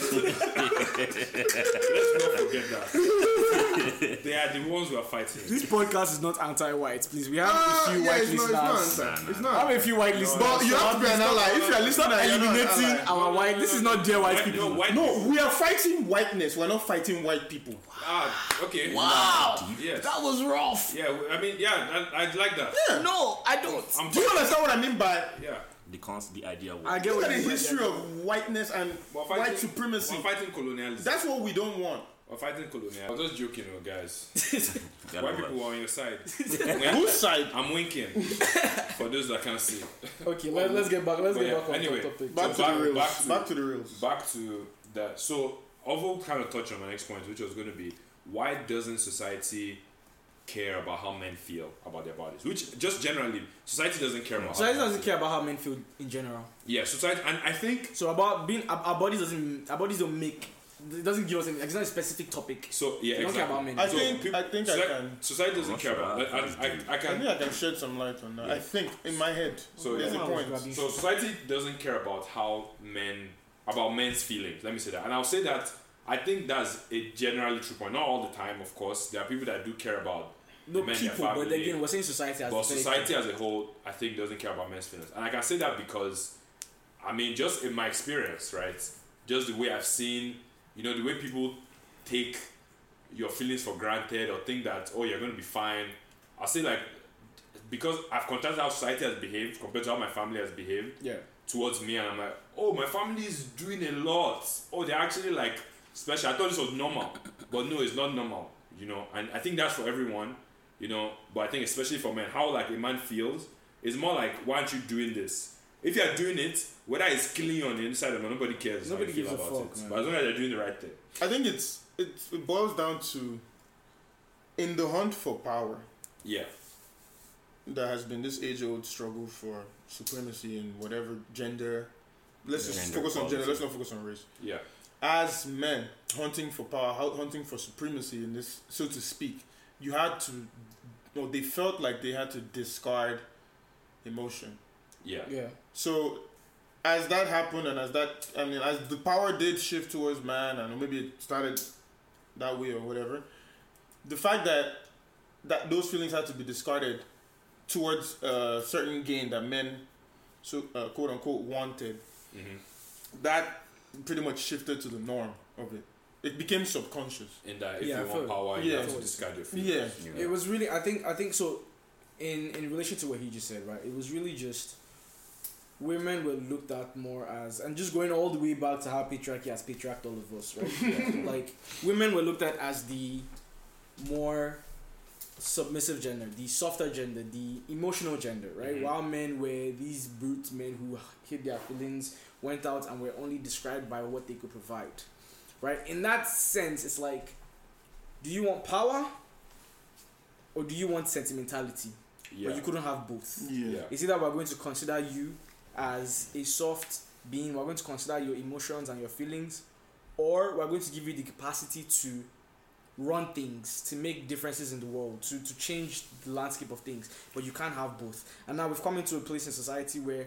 Let's not forget that. They are the ones who are fighting. This podcast is not anti-white, please. We have a few yeah, white it's listeners. not. It's I not. have a few white listeners. But you have to be an ally. If you're listening, Stop and you're not an eliminating ally. our white. This is not their white people. White No, people. we are fighting whiteness. We're not fighting white people. Ah, okay. Wow, Yes. that was rough. Yeah, I mean, yeah, I'd like that. No, I don't. Do you understand what I mean by Yeah. The idea was. I get look what at the you mean. history of whiteness and We're white supremacy? We're fighting colonialism. That's what we don't want. We're fighting colonialism. I was just joking, guys. Yeah, White no, people are on your side. Whose side? I'm winking. For those that can't see. Okay, let's get back. Let's But get yeah, back on anyway. topic. Back to back- the reels. back to- Back to the reels. Back to that. So, Ovo kind of touched on my next point, which was going to be why doesn't society care about how men feel about their bodies? Which, just generally, society doesn't care about. Society how doesn't care about how men feel in general. Yeah, society, and I think So about being our bodies don't make. It doesn't give us any. It's not a specific topic. so. Yeah, They don't care exactly. about men. I So think peop- I can. Society doesn't I'm not care sure. about. I I can. think I can shed some light on that. Yeah. I think in my head. So, there's yeah. a point. So society doesn't care about about men's feelings. Let me say that, and I'll say that I think that's a generally true point. Not all the time, of course. There are people that do care about No men, people, their but family. again, we're saying society as But a very- society as a whole, I think, doesn't care about men's feelings, and I can say that because, I mean, just in my experience, right? Just the way I've seen, the way people take your feelings for granted or think that you're going to be fine. I'll say like because I've contrasted how society has behaved compared to how my family has behaved Yeah. towards me, and I'm like, my family is doing a lot. They're actually like special. I thought this was normal, but no, it's not normal. And I think that's for everyone. But I think especially for men, how like a man feels is more like, why aren't you doing this? If you're doing it, whether it's killing you on the inside or not, nobody cares. how Nobody you feel gives a about fuck, it. man. But as long as you're doing the right thing. I think it boils down to in the hunt for power. Yeah. There has been this age-old struggle for supremacy in whatever gender. Let's just Gender focus on gender. equality. Let's not focus on race. Yeah. As men hunting for power, hunting for supremacy in this, so to speak, you had to, they felt like they had to discard emotion. Yeah. Yeah. So as that happened and as the power did shift towards man, and maybe it started that way or whatever, the fact that those feelings had to be discarded towards certain gain that men, so quote unquote, wanted, that pretty much shifted to the norm of it. It became subconscious. In that if Yeah, you want power, you have to discard your feelings. Yeah. It was really, I think so. In relation to what he just said, right? It was really just women were looked at more as, and just going all the way back to how patriarchy has patriarched all of us, right? Like women were looked at as the more submissive gender, the softer gender, the emotional gender, right? While men were these brute men who hid their feelings, went out and were only described by what they could provide, right? In that sense, it's like, do you want power or do you want sentimentality? Yeah. But you couldn't have both. Yeah. It's either we're going to consider you as a soft being, we're going to consider your emotions and your feelings, or we're going to give you the capacity to run things, to make differences in the world, to change the landscape of things. But you can't have both. And now we've come into a place in society where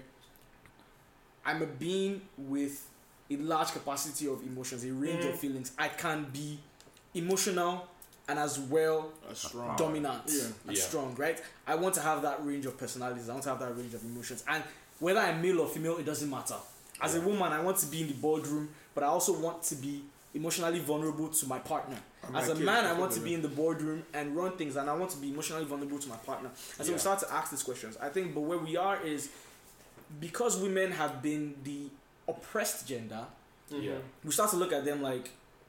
I'm a being with a large capacity of emotions, a range of feelings. I can be emotional and as well Strong. dominant Yeah. and Yeah. strong, right? I want to have that range of personalities. I want to have that range of emotions. And whether I'm male or female, it doesn't matter. As a woman, I want to be in the boardroom, but I also want to be emotionally vulnerable to my partner. As a man, I want to be in the boardroom and run things, and I want to be emotionally vulnerable to my partner. And so we start to ask these questions. I think, but where we are is, because women have been the oppressed gender, Yeah. we start to look at them like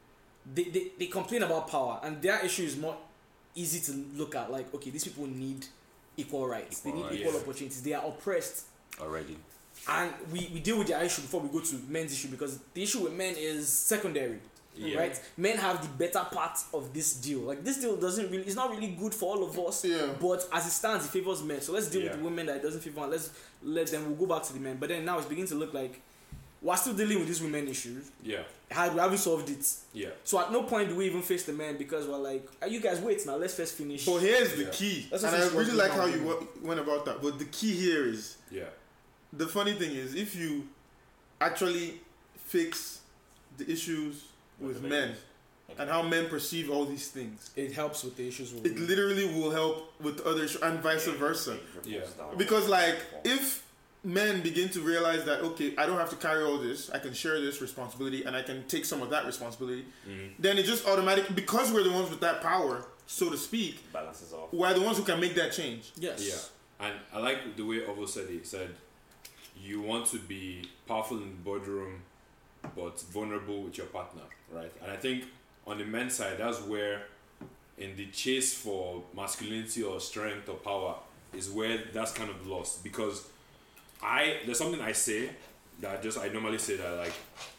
they complain about power, and their issue is more easy to look at. Like, okay, these people need equal rights, they need equal opportunities, they are oppressed already. and we deal with their issue before we go to men's issue, because the issue with men is secondary. Yeah. Right, men have the better part of this deal. Like, this deal it's not really good for all of us. Yeah. But as it stands, it favors men. So let's deal with Yeah. the women that it doesn't favor. And let's let them. We'll go back to the men. But then now it's beginning to look like we're still dealing with these women issues. Yeah. We haven't solved it. Yeah. So at no point do we even face the men, because we're like, you guys wait now. Let's first finish. But here's the Yeah. key, Let's and just I finish really what's like how going you on. went about that. But the key here is, Yeah. the funny thing is, if you actually fix the issues with men and how men perceive all these things, It helps with the issues. it literally will help with other issues and vice versa. Yeah. Because like, if men begin to realize that, okay, I don't have to carry all this, I can share this responsibility and I can take some of that responsibility, then it just automatically, because we're the ones with that power, so to speak, Balances off. we're the ones who can make that change. Yes. Yeah. And I like the way Ovo said it. He said, you want to be powerful in the boardroom, but vulnerable with your partner, right? And I think on the men's side, that's where, in the chase for masculinity or strength or power, is where that's kind of lost. Because there's something I say that I normally say that, like,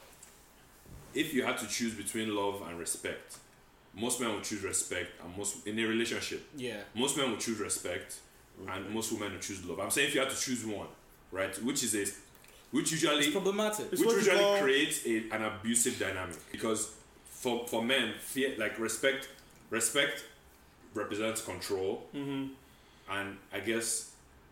if you had to choose between love and respect, most men would choose respect, and in a relationship, Yeah. most men will choose respect, and most women will choose love. I'm saying if you had to choose one, right, which usually It's problematic. It's what you call- creates an abusive dynamic, because for men, respect represents control, and I guess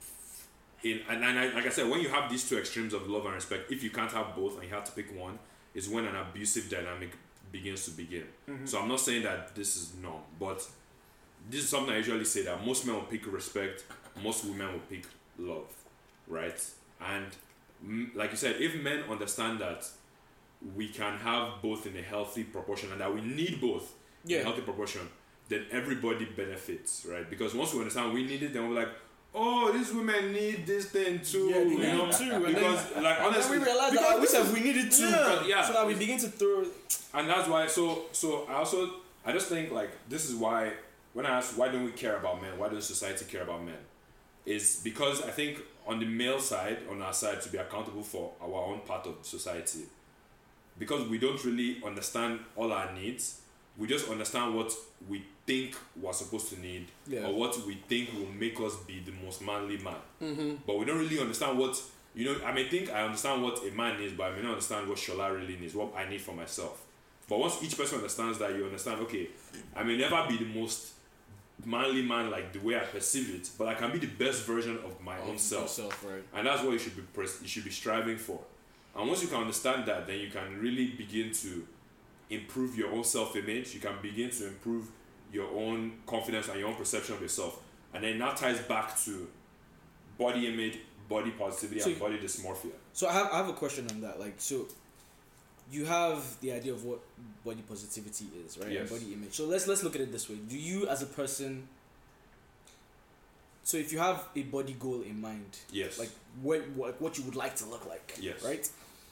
like I said, when you have these two extremes of love and respect, if you can't have both and you have to pick one, is when an abusive dynamic begins to begin. So I'm not saying that this is norm, but this is something I usually say, that most men will pick respect, most women will pick love, right? And like you said, if men understand that we can have both in a healthy proportion and that we need both in a healthy proportion, then everybody benefits, right? Because once we understand we need it, then we're like, oh, these women need this thing too. Yeah, they you need know? it too. And Because, like, And then honestly, we realize because that this is- we need it too. Yeah. So that we begin to throw. and that's why. So I just think, like, this is why when I ask why don't we care about men, why does society care about men, is because I think on the male side, on our side, to be accountable for our own part of society, because we don't really understand all our needs, we just understand what we think we're supposed to need, Yeah. or what we think will make us be the most manly man. But we don't really understand what, I may think I understand what a man needs, but I may not understand what Shola really needs, what I need for myself. But once each person understands that, you understand, okay, I may never be the most manly man like the way I perceive it, but I can be the best version of my own self. Right. And that's what you should be striving for. And once you can understand that, then you can really begin to improve your own self-image. You can begin to improve your own confidence and your own perception of yourself. And then that ties back to body image, body positivity, and body dysmorphia. So I have a question on that. Like, so you have the idea of what body positivity is, right? Yes. And body image. So let's look at it this way. Do you, as a person, so if you have a body goal in mind, Yes. like what you would like to look like, Yes. right?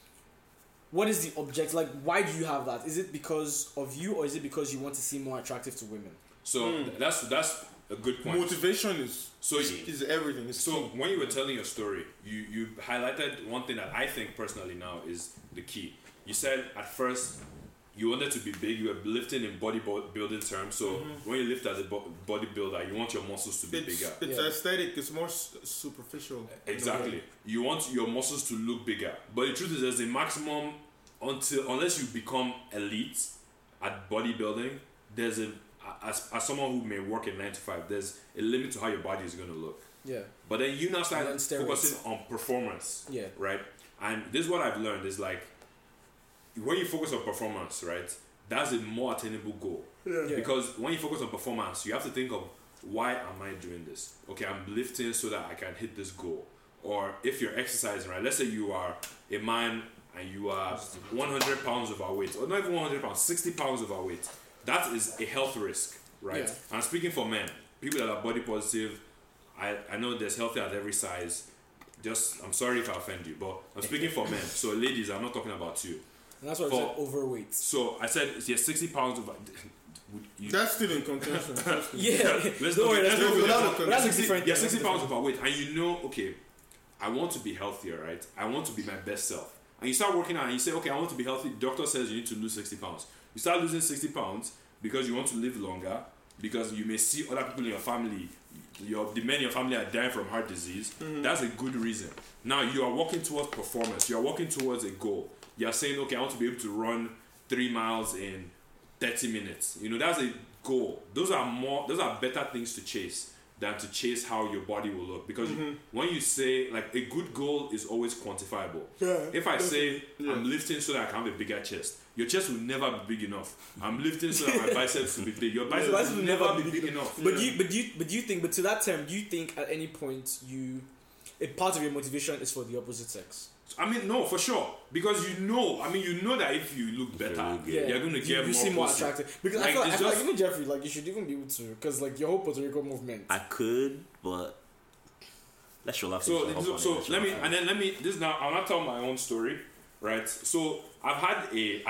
What is the object? Like, why do you have that? Is it because of you, or is it because you want to seem more attractive to women? So that's a good point. Motivation is everything. It's So key. when you were telling your story, you highlighted one thing that I think personally now is the key. You said at first you wanted to be big, you were lifting in bodybuilding terms. So when you lift as a bodybuilder, you want your muscles to be bigger. It's aesthetic. It's more superficial. Exactly. You want your muscles to look bigger. But the truth is, there's a maximum unless you become elite at bodybuilding. There's as someone who may work in 9 to 5, there's a limit to how your body is going to look. Yeah. But then you now start And then steroids. focusing on performance. Yeah. Right? And this is what I've learned is like, when you focus on performance, right, that's a more attainable goal. Yeah. Because when you focus on performance, you have to think of, why am I doing this? Okay, I'm lifting so that I can hit this goal. Or if you're exercising, right, let's say you are a man and you are 100 pounds overweight, or not even 100 pounds, 60 pounds overweight. That is a health risk, right? Yeah. I'm speaking for men, people that are body positive. I know there's healthy at every size. I'm sorry if I offend you, but I'm speaking for men. So ladies, I'm not talking about you. And that's why I said overweight. So I said, yeah, 60 pounds over. That's still in contention. Yeah. Let's Don't worry, let's that's go different. with That's a 60, different yeah, thing. 60 pounds overweight, and you know, okay, I want to be healthier, right? I want to be my best self. And you start working out and you say, okay, I want to be healthy. The doctor says you need to lose 60 pounds. You start losing 60 pounds because you want to live longer, because you may see other people in your family, the men in your family are dying from heart disease. That's a good reason. Now you are working towards performance. You are working towards a goal. You are saying, okay, I want to be able to run 3 miles in 30 minutes. You know, that's a goal. Those are better things to chase than to chase how your body will look. Because when you say, like, a good goal is always quantifiable. Yeah, if I say, I'm lifting so that I can have a bigger chest, your chest will never be big enough. I'm lifting so that my biceps will be big. Your biceps will never be big enough. But to that term, do you think at any point a part of your motivation is for the opposite sex? I mean, no, for sure. Because you know that if you look better, you're going to get you seem more more pussy. attractive. Because Like, I feel it's like just- even Jeffrey, like, you should even be able to, because like your whole Puerto Rico movement. I could, but let's show love. So let me this now. I'll not tell my own story, right? So I've had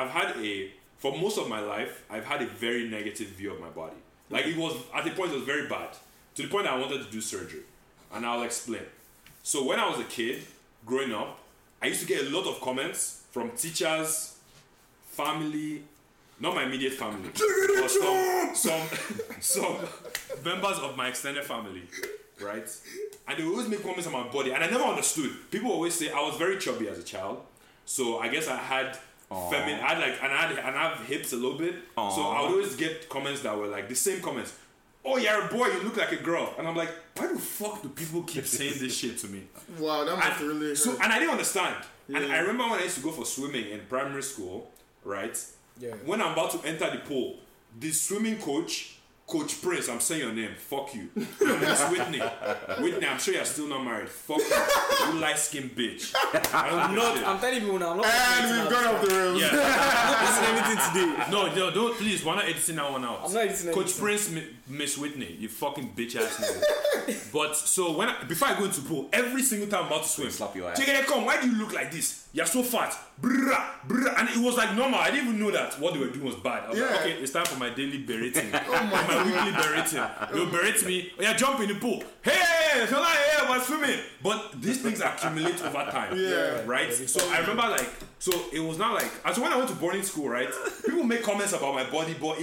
a for most of my life, I've had a very negative view of my body. Like, it was at the point it was very bad, to the point that I wanted to do surgery, and I'll explain. So when I was a kid, growing up, I used to get a lot of comments from teachers, family, not my immediate family, but some members of my extended family, right? And they would always make comments on my body, and I never understood. People always say I was very chubby as a child, so I guess I had feminine. I have hips a little bit, so I would always get comments that were like the same comments. Oh, you're a boy, you look like a girl, and I'm like, why the fuck do people keep saying this shit to me? Wow, that must really hurt. So, and I didn't understand. And I remember when I used to go for swimming in primary school, right? Yeah. When I'm about to enter the pool, the swimming coach, Coach Prince, I'm saying your name, fuck you. Miss Whitney, I'm sure you're still not married. Fuck you, you light-skinned bitch. I'm telling you now, I'm not And we've gone off the rails. Yeah. listening to anything today. No, don't, please, we're not editing that one out. I'm not editing Coach anything. Prince, Miss Whitney, you fucking bitch ass nigga. But so before I go into the pool, every single time I'm about to swim, Slap your ass. Chigene, come, why do you look like this? You're so fat. Brrrah, brrrah. And it was like normal. I didn't even know that what they were doing was bad. I was like, okay, it's time for my daily berating. my weekly berating. They'll berate me. Oh, yeah, jump in the pool. Hey, so like, yeah, we're swimming. But these things accumulate over time. Yeah. Right? So I remember so it was not like, and so when I went to boarding school, right, people make comments about my body, but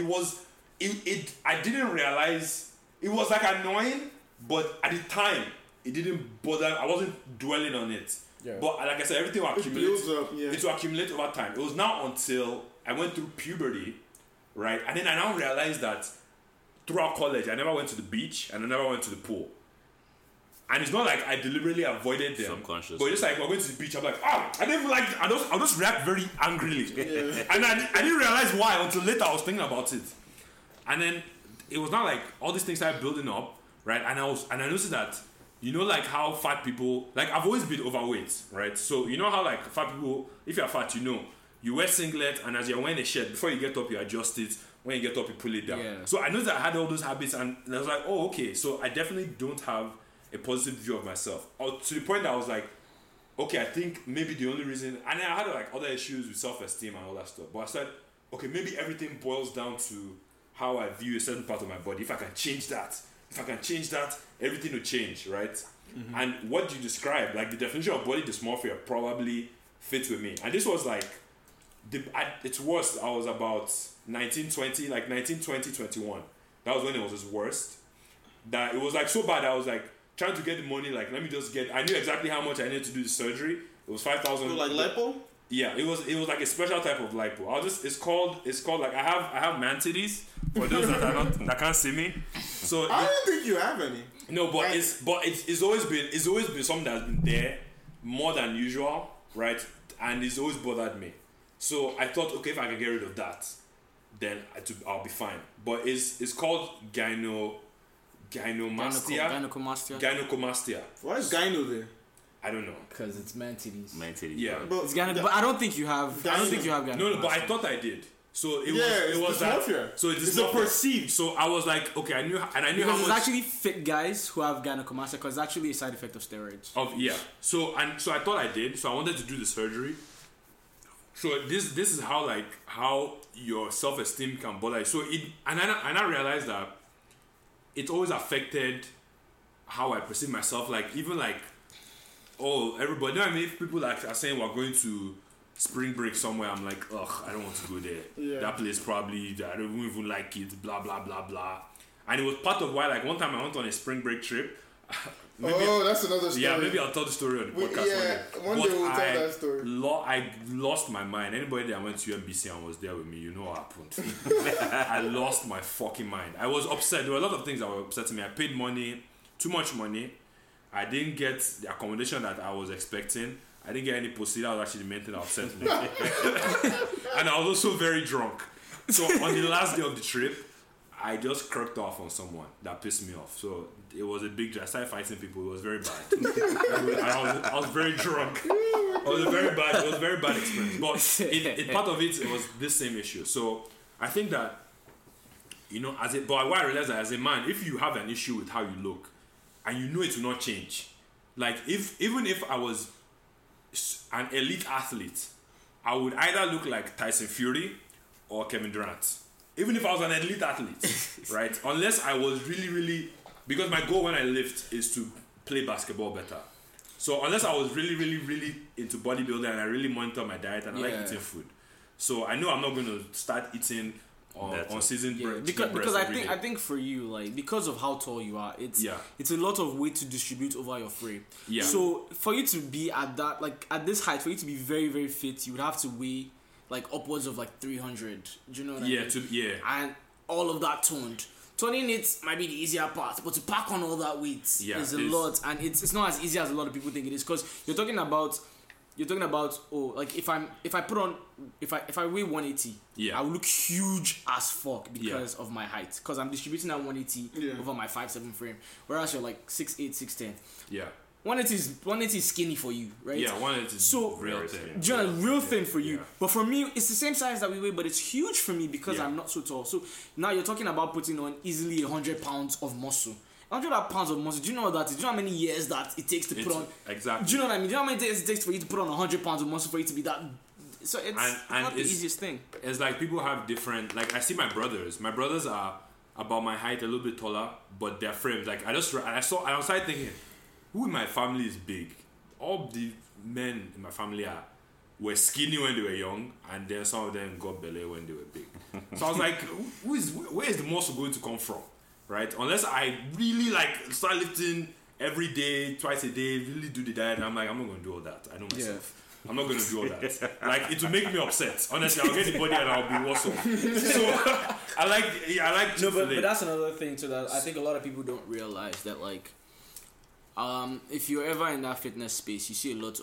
I didn't realize, it was like annoying, but at the time, it didn't bother, I wasn't dwelling on it. Yeah. But like I said, everything will accumulate. builds up, yeah. It will accumulate over time. It was not until I went through puberty, right? And then I now realized that throughout college, I never went to the beach and I never went to the pool. And it's not like I deliberately avoided them. Subconscious. But it's like, we're going to the beach, I'm like, I didn't even like, I'll just react very angrily. And I didn't realize why until later I was thinking about it. And then it was not like all these things started building up, right? And I noticed that, you know, like how fat people, like I've always been overweight, right? So you know how like fat people, if you're fat, you know, you wear singlet and as you're wearing a shirt, before you get up, you adjust it. When you get up, you pull it down. Yeah. So I noticed that I had all those habits and I was like, oh, okay. So I definitely don't have a positive view of myself. Or to the point that I was like, okay, I think maybe the only reason, and I had like other issues with self-esteem and all that stuff. But I said, okay, maybe everything boils down to how I view a certain part of my body. If I can change that, everything will change, right? Mm-hmm. And what you described, like the definition of body dysmorphia, probably fits with me. And this was like, its worst, I was about 19, 20, 21. That was when it was its worst. That it was like so bad, I was like, trying to get the money, like let me just get. I knew exactly how much I needed to do the surgery. It was 5,000. So like lipo? Yeah, it was like a special type of lipo. It's called like I have man titties for those that can't see me. So I don't think you have any. No, but it's always been something that's been there more than usual, right? And it's always bothered me. So I thought, okay, if I can get rid of that, then I'll be fine. But it's called gynecomastia. Why is gyno there? I don't know. Because it's man titties. Yeah. But, It's gyno, but I don't think you have. I don't think you have gynecomastia. No, but I thought I did. So it was dysmorphia. that. So it's a perceived. So I was like, okay, I knew Because how there's much. actually fit guys who have gynecomastia because it's actually a side effect of steroids. So I thought I did. So I wanted to do the surgery. So this is how your self-esteem can bother you. So I realized that it always affected how I perceive myself. Like even like, oh, everybody. You know what I mean? If people like are saying we're going to spring break somewhere, I'm like, ugh, I don't want to go there. Yeah. That place probably, I don't even like it. Blah blah blah blah. And it was part of why, like one time I went on a spring break trip. That's another story. Yeah, maybe I'll tell the story on the podcast one day we'll tell that story. I lost my mind. Anybody that went to UMBC and was there with me, you know what happened. I lost my fucking mind. I was upset. There were a lot of things that were upsetting me. I paid money, too much money. I didn't get the accommodation that I was expecting. I didn't get any pussy. That was actually the main thing that upset me. And I was also very drunk. So on the last day of the trip, I just cracked off on someone that pissed me off. So it was a big. I started fighting people. It was very bad. I was very drunk. It was a very bad experience. But part of it was this same issue. So I think that, you know, but what I realized that as a man, if you have an issue with how you look, and you know it will not change, like even if I was an elite athlete, I would either look like Tyson Fury or Kevin Durant. Even if I was an elite athlete, right? Unless I was really, really... Because my goal when I lift is to play basketball better. So unless I was really, really, really into bodybuilding and I really monitor my diet and I like eating food. So I know I'm not going to start eating on seasoned bread. Because I think for you, like, because of how tall you are, it's a lot of weight to distribute over your frame. Yeah. So for you to be at that, like, at this height, for you to be very, very fit, you would have to weigh like upwards of like 300. Do you know what I mean? And all of that toned. Toning it might be the easier part, but to pack on all that weight is a lot, and it's not as easy as a lot of people think it is. Because you're talking about like if I weigh 180, I will look huge as fuck because of my height. Because I'm distributing that 180 over my 5'7" frame, whereas you're like 6'8", 6'10". Yeah. 180 is skinny for you, right? Yeah, 180 is real thin. Real thin for you. Yeah. But for me, it's the same size that we weigh, but it's huge for me because I'm not so tall. So now you're talking about putting on easily 100 pounds of muscle. 100 pounds of muscle. Do you know what that is? Do you know how many years that it takes to put on? Exactly. Do you know what I mean? Do you know how many days it takes for you to put on 100 pounds of muscle for you to be that? So it's not the easiest thing. It's like people have different. Like I see my brothers. My brothers are about my height, a little bit taller, but their frames. Like I was thinking, who in my family is big? All the men in my family were skinny when they were young, and then some of them got belly when they were big. So I was like, where is the muscle going to come from, right? Unless I really like start lifting every day, twice a day, really do the diet. I'm like, I'm not going to do all that. I know myself. I'm not going to do all that. Like, it will make me upset. Honestly, I'll get the body and I'll be awesome. So I like. No, but that's another thing too that I think a lot of people don't realize that, like, If you're ever in that fitness space, you see a lot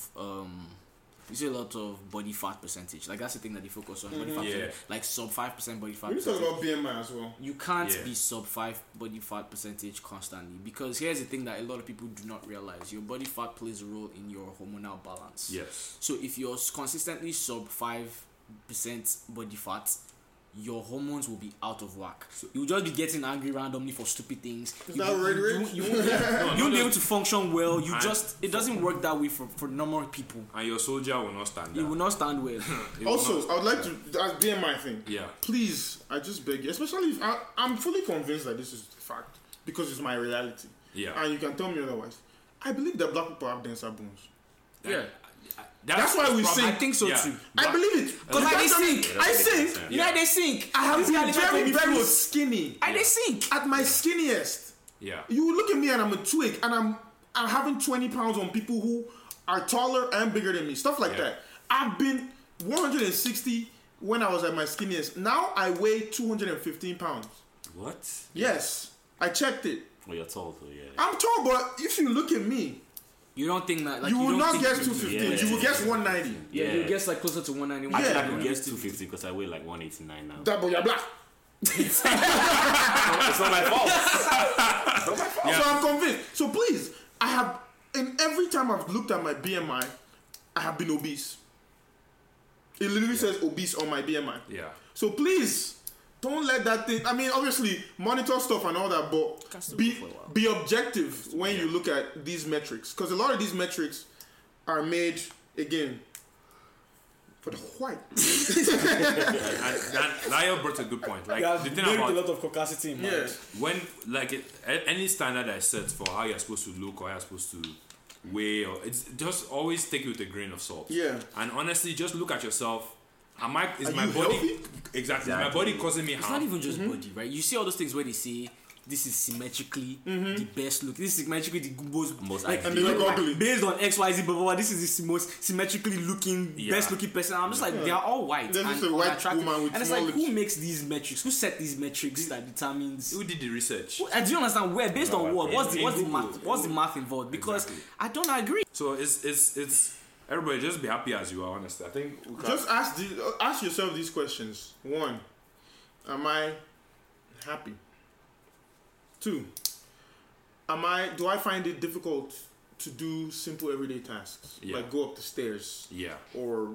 of body fat percentage. Like that's the thing that they focus on. Body fat percentage, like sub 5% body fat We talk percentage. about BMI as well. You can't be sub 5 body fat percentage constantly, because here's the thing that a lot of people do not realize: your body fat plays a role in your hormonal balance. Yes. So if you're consistently sub 5% body fat, your hormones will be out of whack. You'll just be getting angry randomly for stupid things. Is that already rich? You won't be able to function well. It doesn't work that way for normal people. And your soldier will not stand You up. will not stand well. Also, I would like to, as BMI thing. Yeah. Please, I just beg you, especially if I'm fully convinced that this is the fact because it's my reality. Yeah. And you can tell me otherwise. I believe that black people have denser bones. Yeah. That's why we sink. I think so Yeah. too. I believe it. Because like they sink. I sink. Yeah, they sink. I have These been guys very, never very food. skinny. And they sink. At my skinniest. Yeah. You look at me and I'm a twig and I'm having 20 pounds on people who are taller and bigger than me. Stuff like that. I've been 160 when I was at my skinniest. Now I weigh 215 pounds. What? Yes. I checked it. Well, you're tall, so yeah. I'm tall, but if you look at me, You don't think that like you will don't not think guess you- 215. Yeah. You will guess 190. Yeah, you guess like closer to 190. Yeah. Actually, I could guess 250 because I weigh like 189 now. That, but you're black. It's not my fault. So I'm convinced. So please, I have, and every time I've looked at my BMI, I have been obese. It literally says obese on my BMI. Yeah. So please, don't let that thing. I mean, obviously, monitor stuff and all that, but be objective when you look at these metrics, because a lot of these metrics are made again for the white. And Niall brought a good point. Like the thing about of caucasity in Yeah. when any standard I set for how you're supposed to look or how you're supposed to weigh, or it's just always take it with a grain of salt. Yeah. And honestly, just look at yourself. Is Are my you body healthy? exactly? Is my body causing me It's harm? not even just body, right? You see all those things where they say this is symmetrically the best look. This is symmetrically the most Like, And they look ugly. based on XYZ, blah, blah, blah. This is the most symmetrically looking, best looking person. I'm just like, they are all white. There's and just a white unattractive. woman with and it's small like, lips. who makes these metrics? Who set these metrics that determines? Who did the research? Do you understand where? Based on what? What's the Google. math? What's the math involved? Because Exactly. I don't agree. So it's everybody just be happy as you are. Honestly, I think we can, Just ask yourself these questions. 1, am I happy? 2, do I find it difficult to do simple everyday tasks? Yeah. Like go up the stairs yeah. or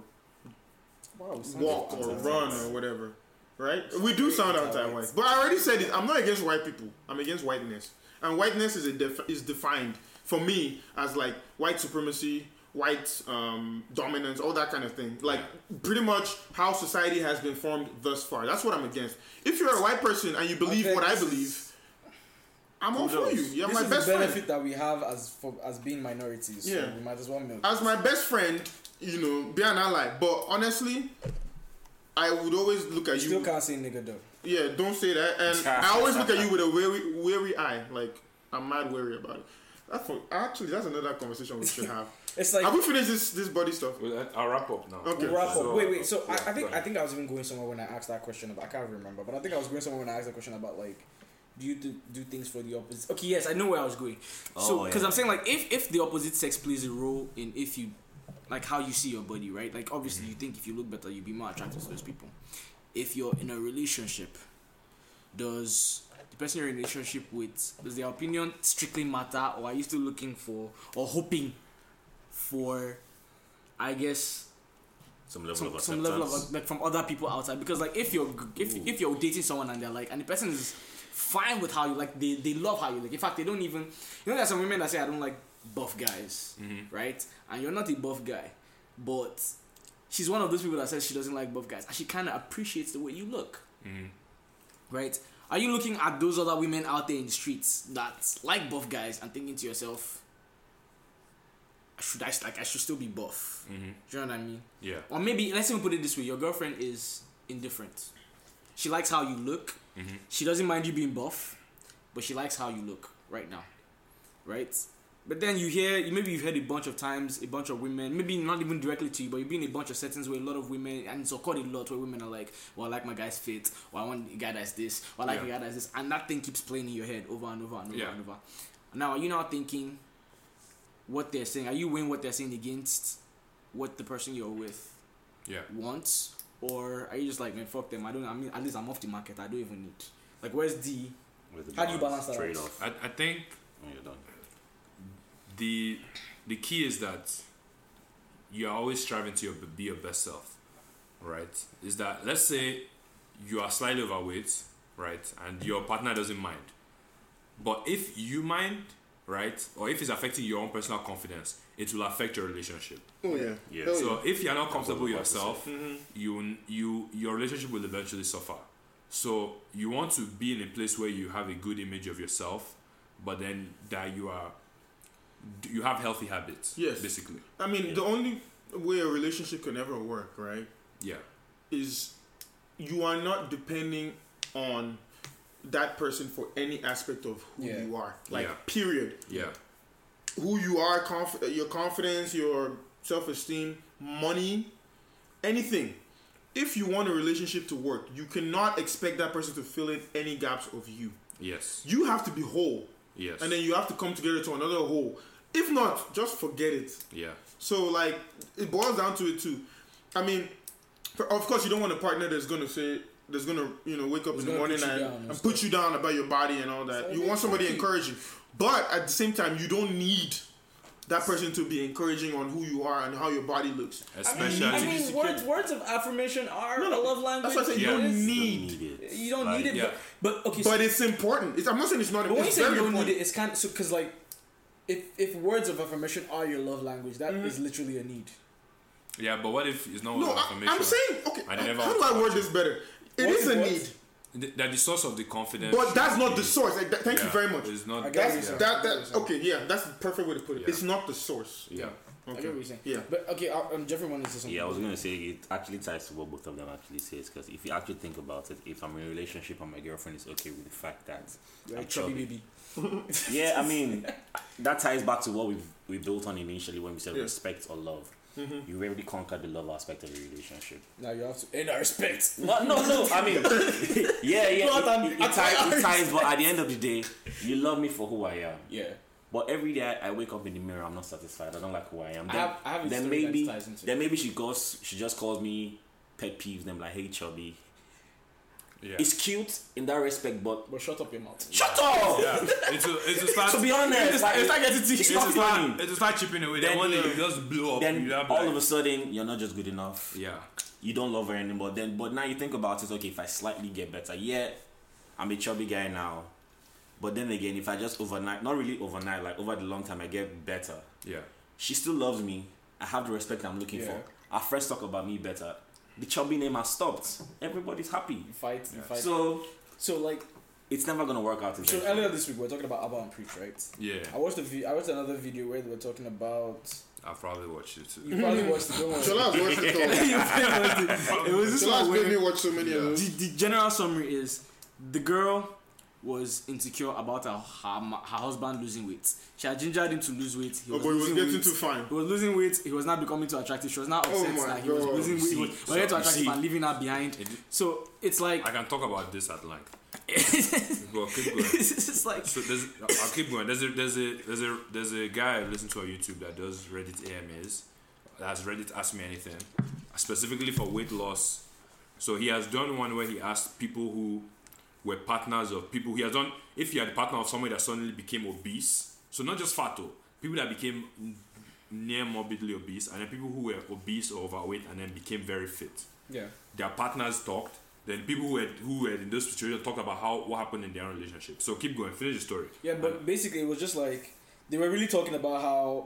walk or run or whatever. Right? We do sound anti-white. But I already said it. I'm not against white people. I'm against whiteness. And whiteness is defined for me as like white supremacy, white dominance, all that kind of thing. Like pretty much how society has been formed thus far. That's what I'm against. If you're a white person and you believe what I believe, I'm all for you. You're my best friend. that we have as being minorities. so Yeah. we might as well milk. As my best friend, be an ally. But honestly, I would always look at you. can't say nigga though. Yeah, don't say that. And I always look at you with a weary eye. Like, I'm mad wary about it. That's another conversation we should have. It's like Have we finished this body stuff? I'll wrap up now. Okay. wrap up. So- Wait. So yeah, I think go ahead. I think I was even going somewhere when I asked that question about. I can't remember, but I think I was going somewhere when I asked that question about like, do you do things for the opposite? Okay, yes, I know where I was going. So because I'm saying like if the opposite sex plays a role in if you like how you see your body, right? Like obviously you think if you look better, you'll be more attracted to those people. If you're in a relationship, does the person you're in a relationship with, does their opinion strictly matter, or are you still looking for or hoping for, I guess, some level of some acceptance. level of like from other people outside? Because like if you're dating someone and they're like, and the person is fine with how you like, they love how you look. In fact, they don't even, there's some women that say I don't like buff guys, right? And you're not a buff guy, but she's one of those people that says she doesn't like buff guys, and she kind of appreciates the way you look, right? Are you looking at those other women out there in the streets that like buff guys and thinking to yourself, I should still be buff? Do you know what I mean? Yeah. Or maybe let's even put it this way: your girlfriend is indifferent. She likes how you look. She doesn't mind you being buff, but she likes how you look right now, right? But then maybe you've heard a bunch of times, a bunch of women, maybe not even directly to you, but you've been in a bunch of settings where a lot of women, and it's occurred a lot where women are like, well, I like my guy's fit, or I want a guy that's this, or I like a guy that's this, and that thing keeps playing in your head over and over and over and over. Now, are you now thinking, what they're saying? Are you weighing what they're saying against what the person you're with Yeah. wants, or are you just like, man, fuck them? I mean, at least I'm off the market. I don't even need. Like, where's the? With the How do you balance that out? trade-off I think when you're done? the key is that you're always striving to be your best self, right? Is that, let's say you are slightly overweight, right, and your partner doesn't mind, but if you mind, right, or if it's affecting your own personal confidence, it will affect your relationship. Oh yeah. Yeah. Hell So if you're not comfortable with That's what I yourself, your relationship will eventually suffer. So you want to be in a place where you have a good image of yourself, but then that you have healthy habits. Yes. Basically. I mean, the only way a relationship can ever work, right, Yeah. is you are not depending on that person for any aspect of who Yeah. you are. Like, Yeah. period. Yeah. Who you are, your confidence, your self-esteem, money, anything. If you want a relationship to work, you cannot expect that person to fill in any gaps of you. Yes. You have to be whole, Yes. and then you have to come together to another whole. If not, just forget it. Yeah. So, like, it boils down to it too. I mean, of course, you don't want a partner that's gonna wake up in the gonna morning put you and, down and put you down about your body and all that. You want somebody encouraging, but at the same time, you don't need that person to be encouraging on who you are and how your body looks. Especially. I mean, words of affirmation are a love language. That's what I said. You Yeah. don't It is. need, it. You don't need it, Yeah. but okay. So, but it's important. I'm not saying it's not but when you important. say It's you very don't need important. it, it's kind of because like, if words of affirmation are your love language, that Mm-hmm. is literally a need. Yeah, but what if it's not No, affirmation? I'm saying, okay, I never how do I word this better? It What is a what? need, That the source of the confidence. but that's should not be- the source. Like, thank you Yeah, very much. It's not. I get what That's you're yeah. saying. okay, yeah, that's the perfect way to put it. Yeah. It's not the source. Yeah. I Okay. get what you're saying. Yeah. But okay, Jeffrey wanted to say something. Yeah, I was gonna say it actually ties to what both of them actually says, because if you actually think about it, if I'm in a relationship and my girlfriend is okay with the fact that You're a I'm chubby chubby. baby. Yeah, I mean, that ties back to what we built on initially when we said Yeah. respect or love. You rarely conquer the love aspect of a relationship. Now you have to earn our respect. No. I mean, yeah. It ties, but at the end of the day, you love me for who I am. Yeah. But every day I wake up in the mirror, I'm not satisfied. I don't like who I am. I have a Then story maybe, that ties into it. then maybe she just calls me pet peeves. Then like, hey, chubby. Yeah. It's cute in that respect, but But shut up your mouth. shut up. Yeah. It's a start. To be honest, like, It's not getting to it's not funny. It's a start chipping away. Then Then one day you- you just blow up. Then you have all like, of a sudden, you're not just good enough. yeah. You don't love her anymore. But now you think about it. Okay, if I slightly get better, yeah, I'm a chubby guy now. But then again, if I just overnight, not really overnight, like over the long time, I get better. Yeah. She still loves me. I have the respect I'm looking for. Our friends talk about me better. The chubby name has stopped. Everybody's happy. You fight. So So like, it's never gonna work out. so eventually. earlier this week we were talking about Abba and Preach, right? Yeah. I watched another video where they were talking about. I'll probably watch it too. You probably watched it. Don't worry. Shola has watched it all. It was this Shola one has where made me watch so many of those. the general summary is the girl was insecure about her husband losing weight. She had gingered him to lose weight. He Oh, but he was losing getting weight. too fine. He was losing weight. He was not becoming too attractive. She was now upset my that he was God. losing weight. He was So getting too you attractive see- and leaving her behind. So it's like I can talk about this at length. it's Go keep going. just like So I'll keep going. There's a guy I listen to on YouTube that does Reddit AMAs. That's Reddit Ask Me Anything, specifically for weight loss. So he has done one where he asked people who were partners of people. He has done if you had a partner of somebody that suddenly became obese. So not just fat, though, people that became near morbidly obese, and then people who were obese or overweight and then became very fit. yeah. Their partners talked. Then people who were in those situations talked about what happened in their own relationship. So keep going, finish the story. Yeah, but basically it was just like they were really talking about how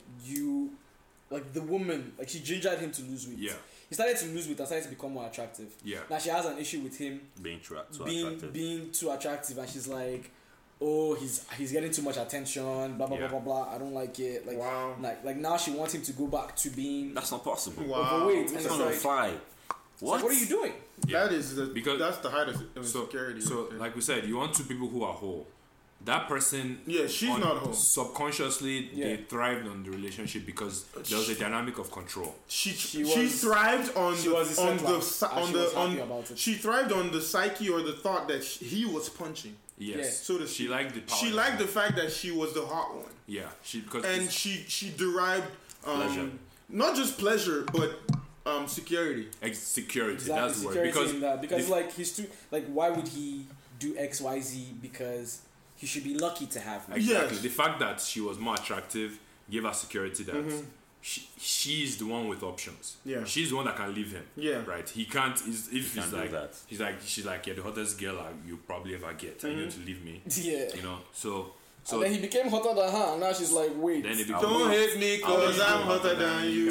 the woman, like she gingered him to lose weight. Yeah. He started to lose weight and started to become more attractive. Yeah. Now she has an issue with him being too attractive. being too attractive, and she's like, "Oh, he's getting too much attention. Blah blah Yeah. blah blah blah. I don't like it." Like, Wow. like now she wants him to go back to being That's not possible. Wow. overweight. And It's it's not gonna like, fly. What? what are you doing? Yeah. That is Because- that's the hardest So insecurity. so right there. like we said, you want two people who are whole. that person, Yeah, she's not home. subconsciously, Yeah. they thrived on the relationship because there was a dynamic of control. She was- thrived on she was the center, and she was happy about it. she thrived on the psyche or the thought that he was punching. Yes. Yeah. So to She speak. liked the power. She liked the fact that she was the hot one, Yeah, because and it's she derived Pleasure. not just pleasure but security. security. Exactly, That's the word. security Because in that. Because the- like he's too like, why would he do XYZ? Because he should be lucky to have me. exactly Yes. the fact that she was more attractive gave her security that she's the one with options. Yeah. She's the one that can leave him. Yeah. Right. He can't. If he's can't do like, that. she's like, you're the hottest girl you probably ever get, and you need to leave me. Yeah. You know. So And then he became hotter than her, and now she's like, wait. then it becomes. Don't hate me cause I'm hotter than you.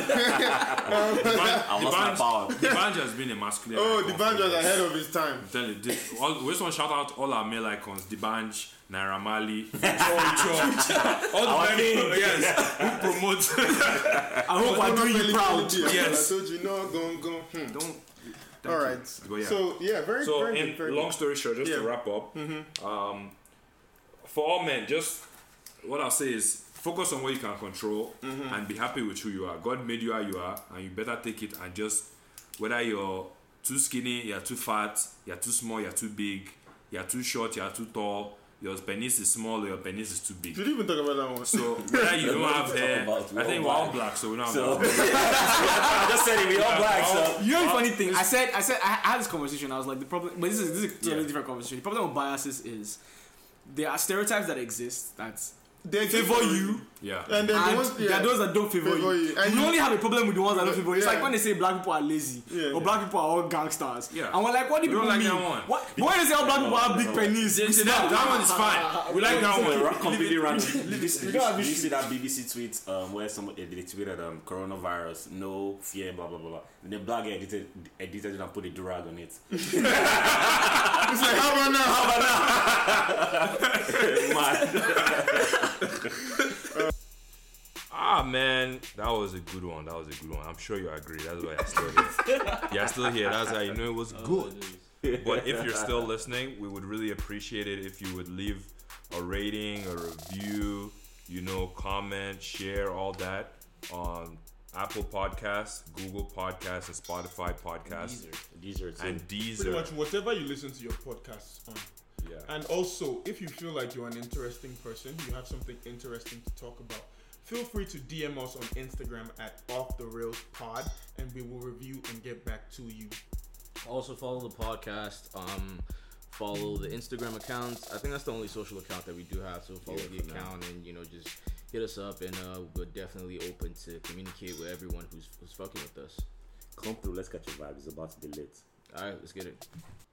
I lost my power. The Banj has been a masculine. Oh, icon the band for was years. ahead of his time. I'm telling you, we just want to shout out all our male icons: the Banj, Naira Marley, all the people, yes, who promote. I hope I do you proud. Yes. I told you no, go. Don't. All right. But yeah. So yeah, very So, very in good, very long good. story short, just to Yeah. wrap up, for all men, just what I'll say is focus on what you can control and be happy with who you are. God made you how you are, and you better take it and just whether you're too skinny, you're too fat, you're too small, you're too big, you're too short, you're too tall, your penis is small or your penis is too big. Did you even talk about that one? So whether you don't have Talk hair, about, I think we're all black, so we don't have So hair. I just said it. We all black. So You know the funny thing? I said I had this conversation. I was like, the problem, but this is a totally Yeah. different conversation. The problem with biases is there are stereotypes that exist that They favor you, Yeah. and then the and ones, there are those that don't favor Favor you. you. And We you- only have a problem with the ones that don't favor you. It's Yeah. like when they say black people are lazy Yeah, or yeah. black people are all gangsters. Yeah. And we're like, what do We don't people like mean? that one. What? But when they say all black people have big penis, See, that one is fine. We like that one. completely random. Did you we don't have see issues. that BBC tweet where somebody they tweeted coronavirus, no fear, blah blah blah blah. And the black guy edited it and put a durag on it. It's like how about now? Man. Ah man, that was a good one. I'm sure you agree. That's why you're still here. You're still here. That's how you know it was good. But if you're still listening, we would really appreciate it if you would leave a rating, a review, comment, share, all that on Apple Podcasts, Google Podcasts, and Spotify Podcasts, These are and Pretty Deezer. much whatever you listen to your podcasts on. Yeah. And also, if you feel like you're an interesting person, you have something interesting to talk about, feel free to DM us on Instagram at Off the Rails Pod, and we will review and get back to you. Also follow the podcast. Follow the Instagram account. I think that's the only social account that we do have. So follow the account and just hit us up, and we're definitely open to communicate with everyone who's fucking with us. Come through. Let's catch a vibe. It's about to be lit. All right, let's get it.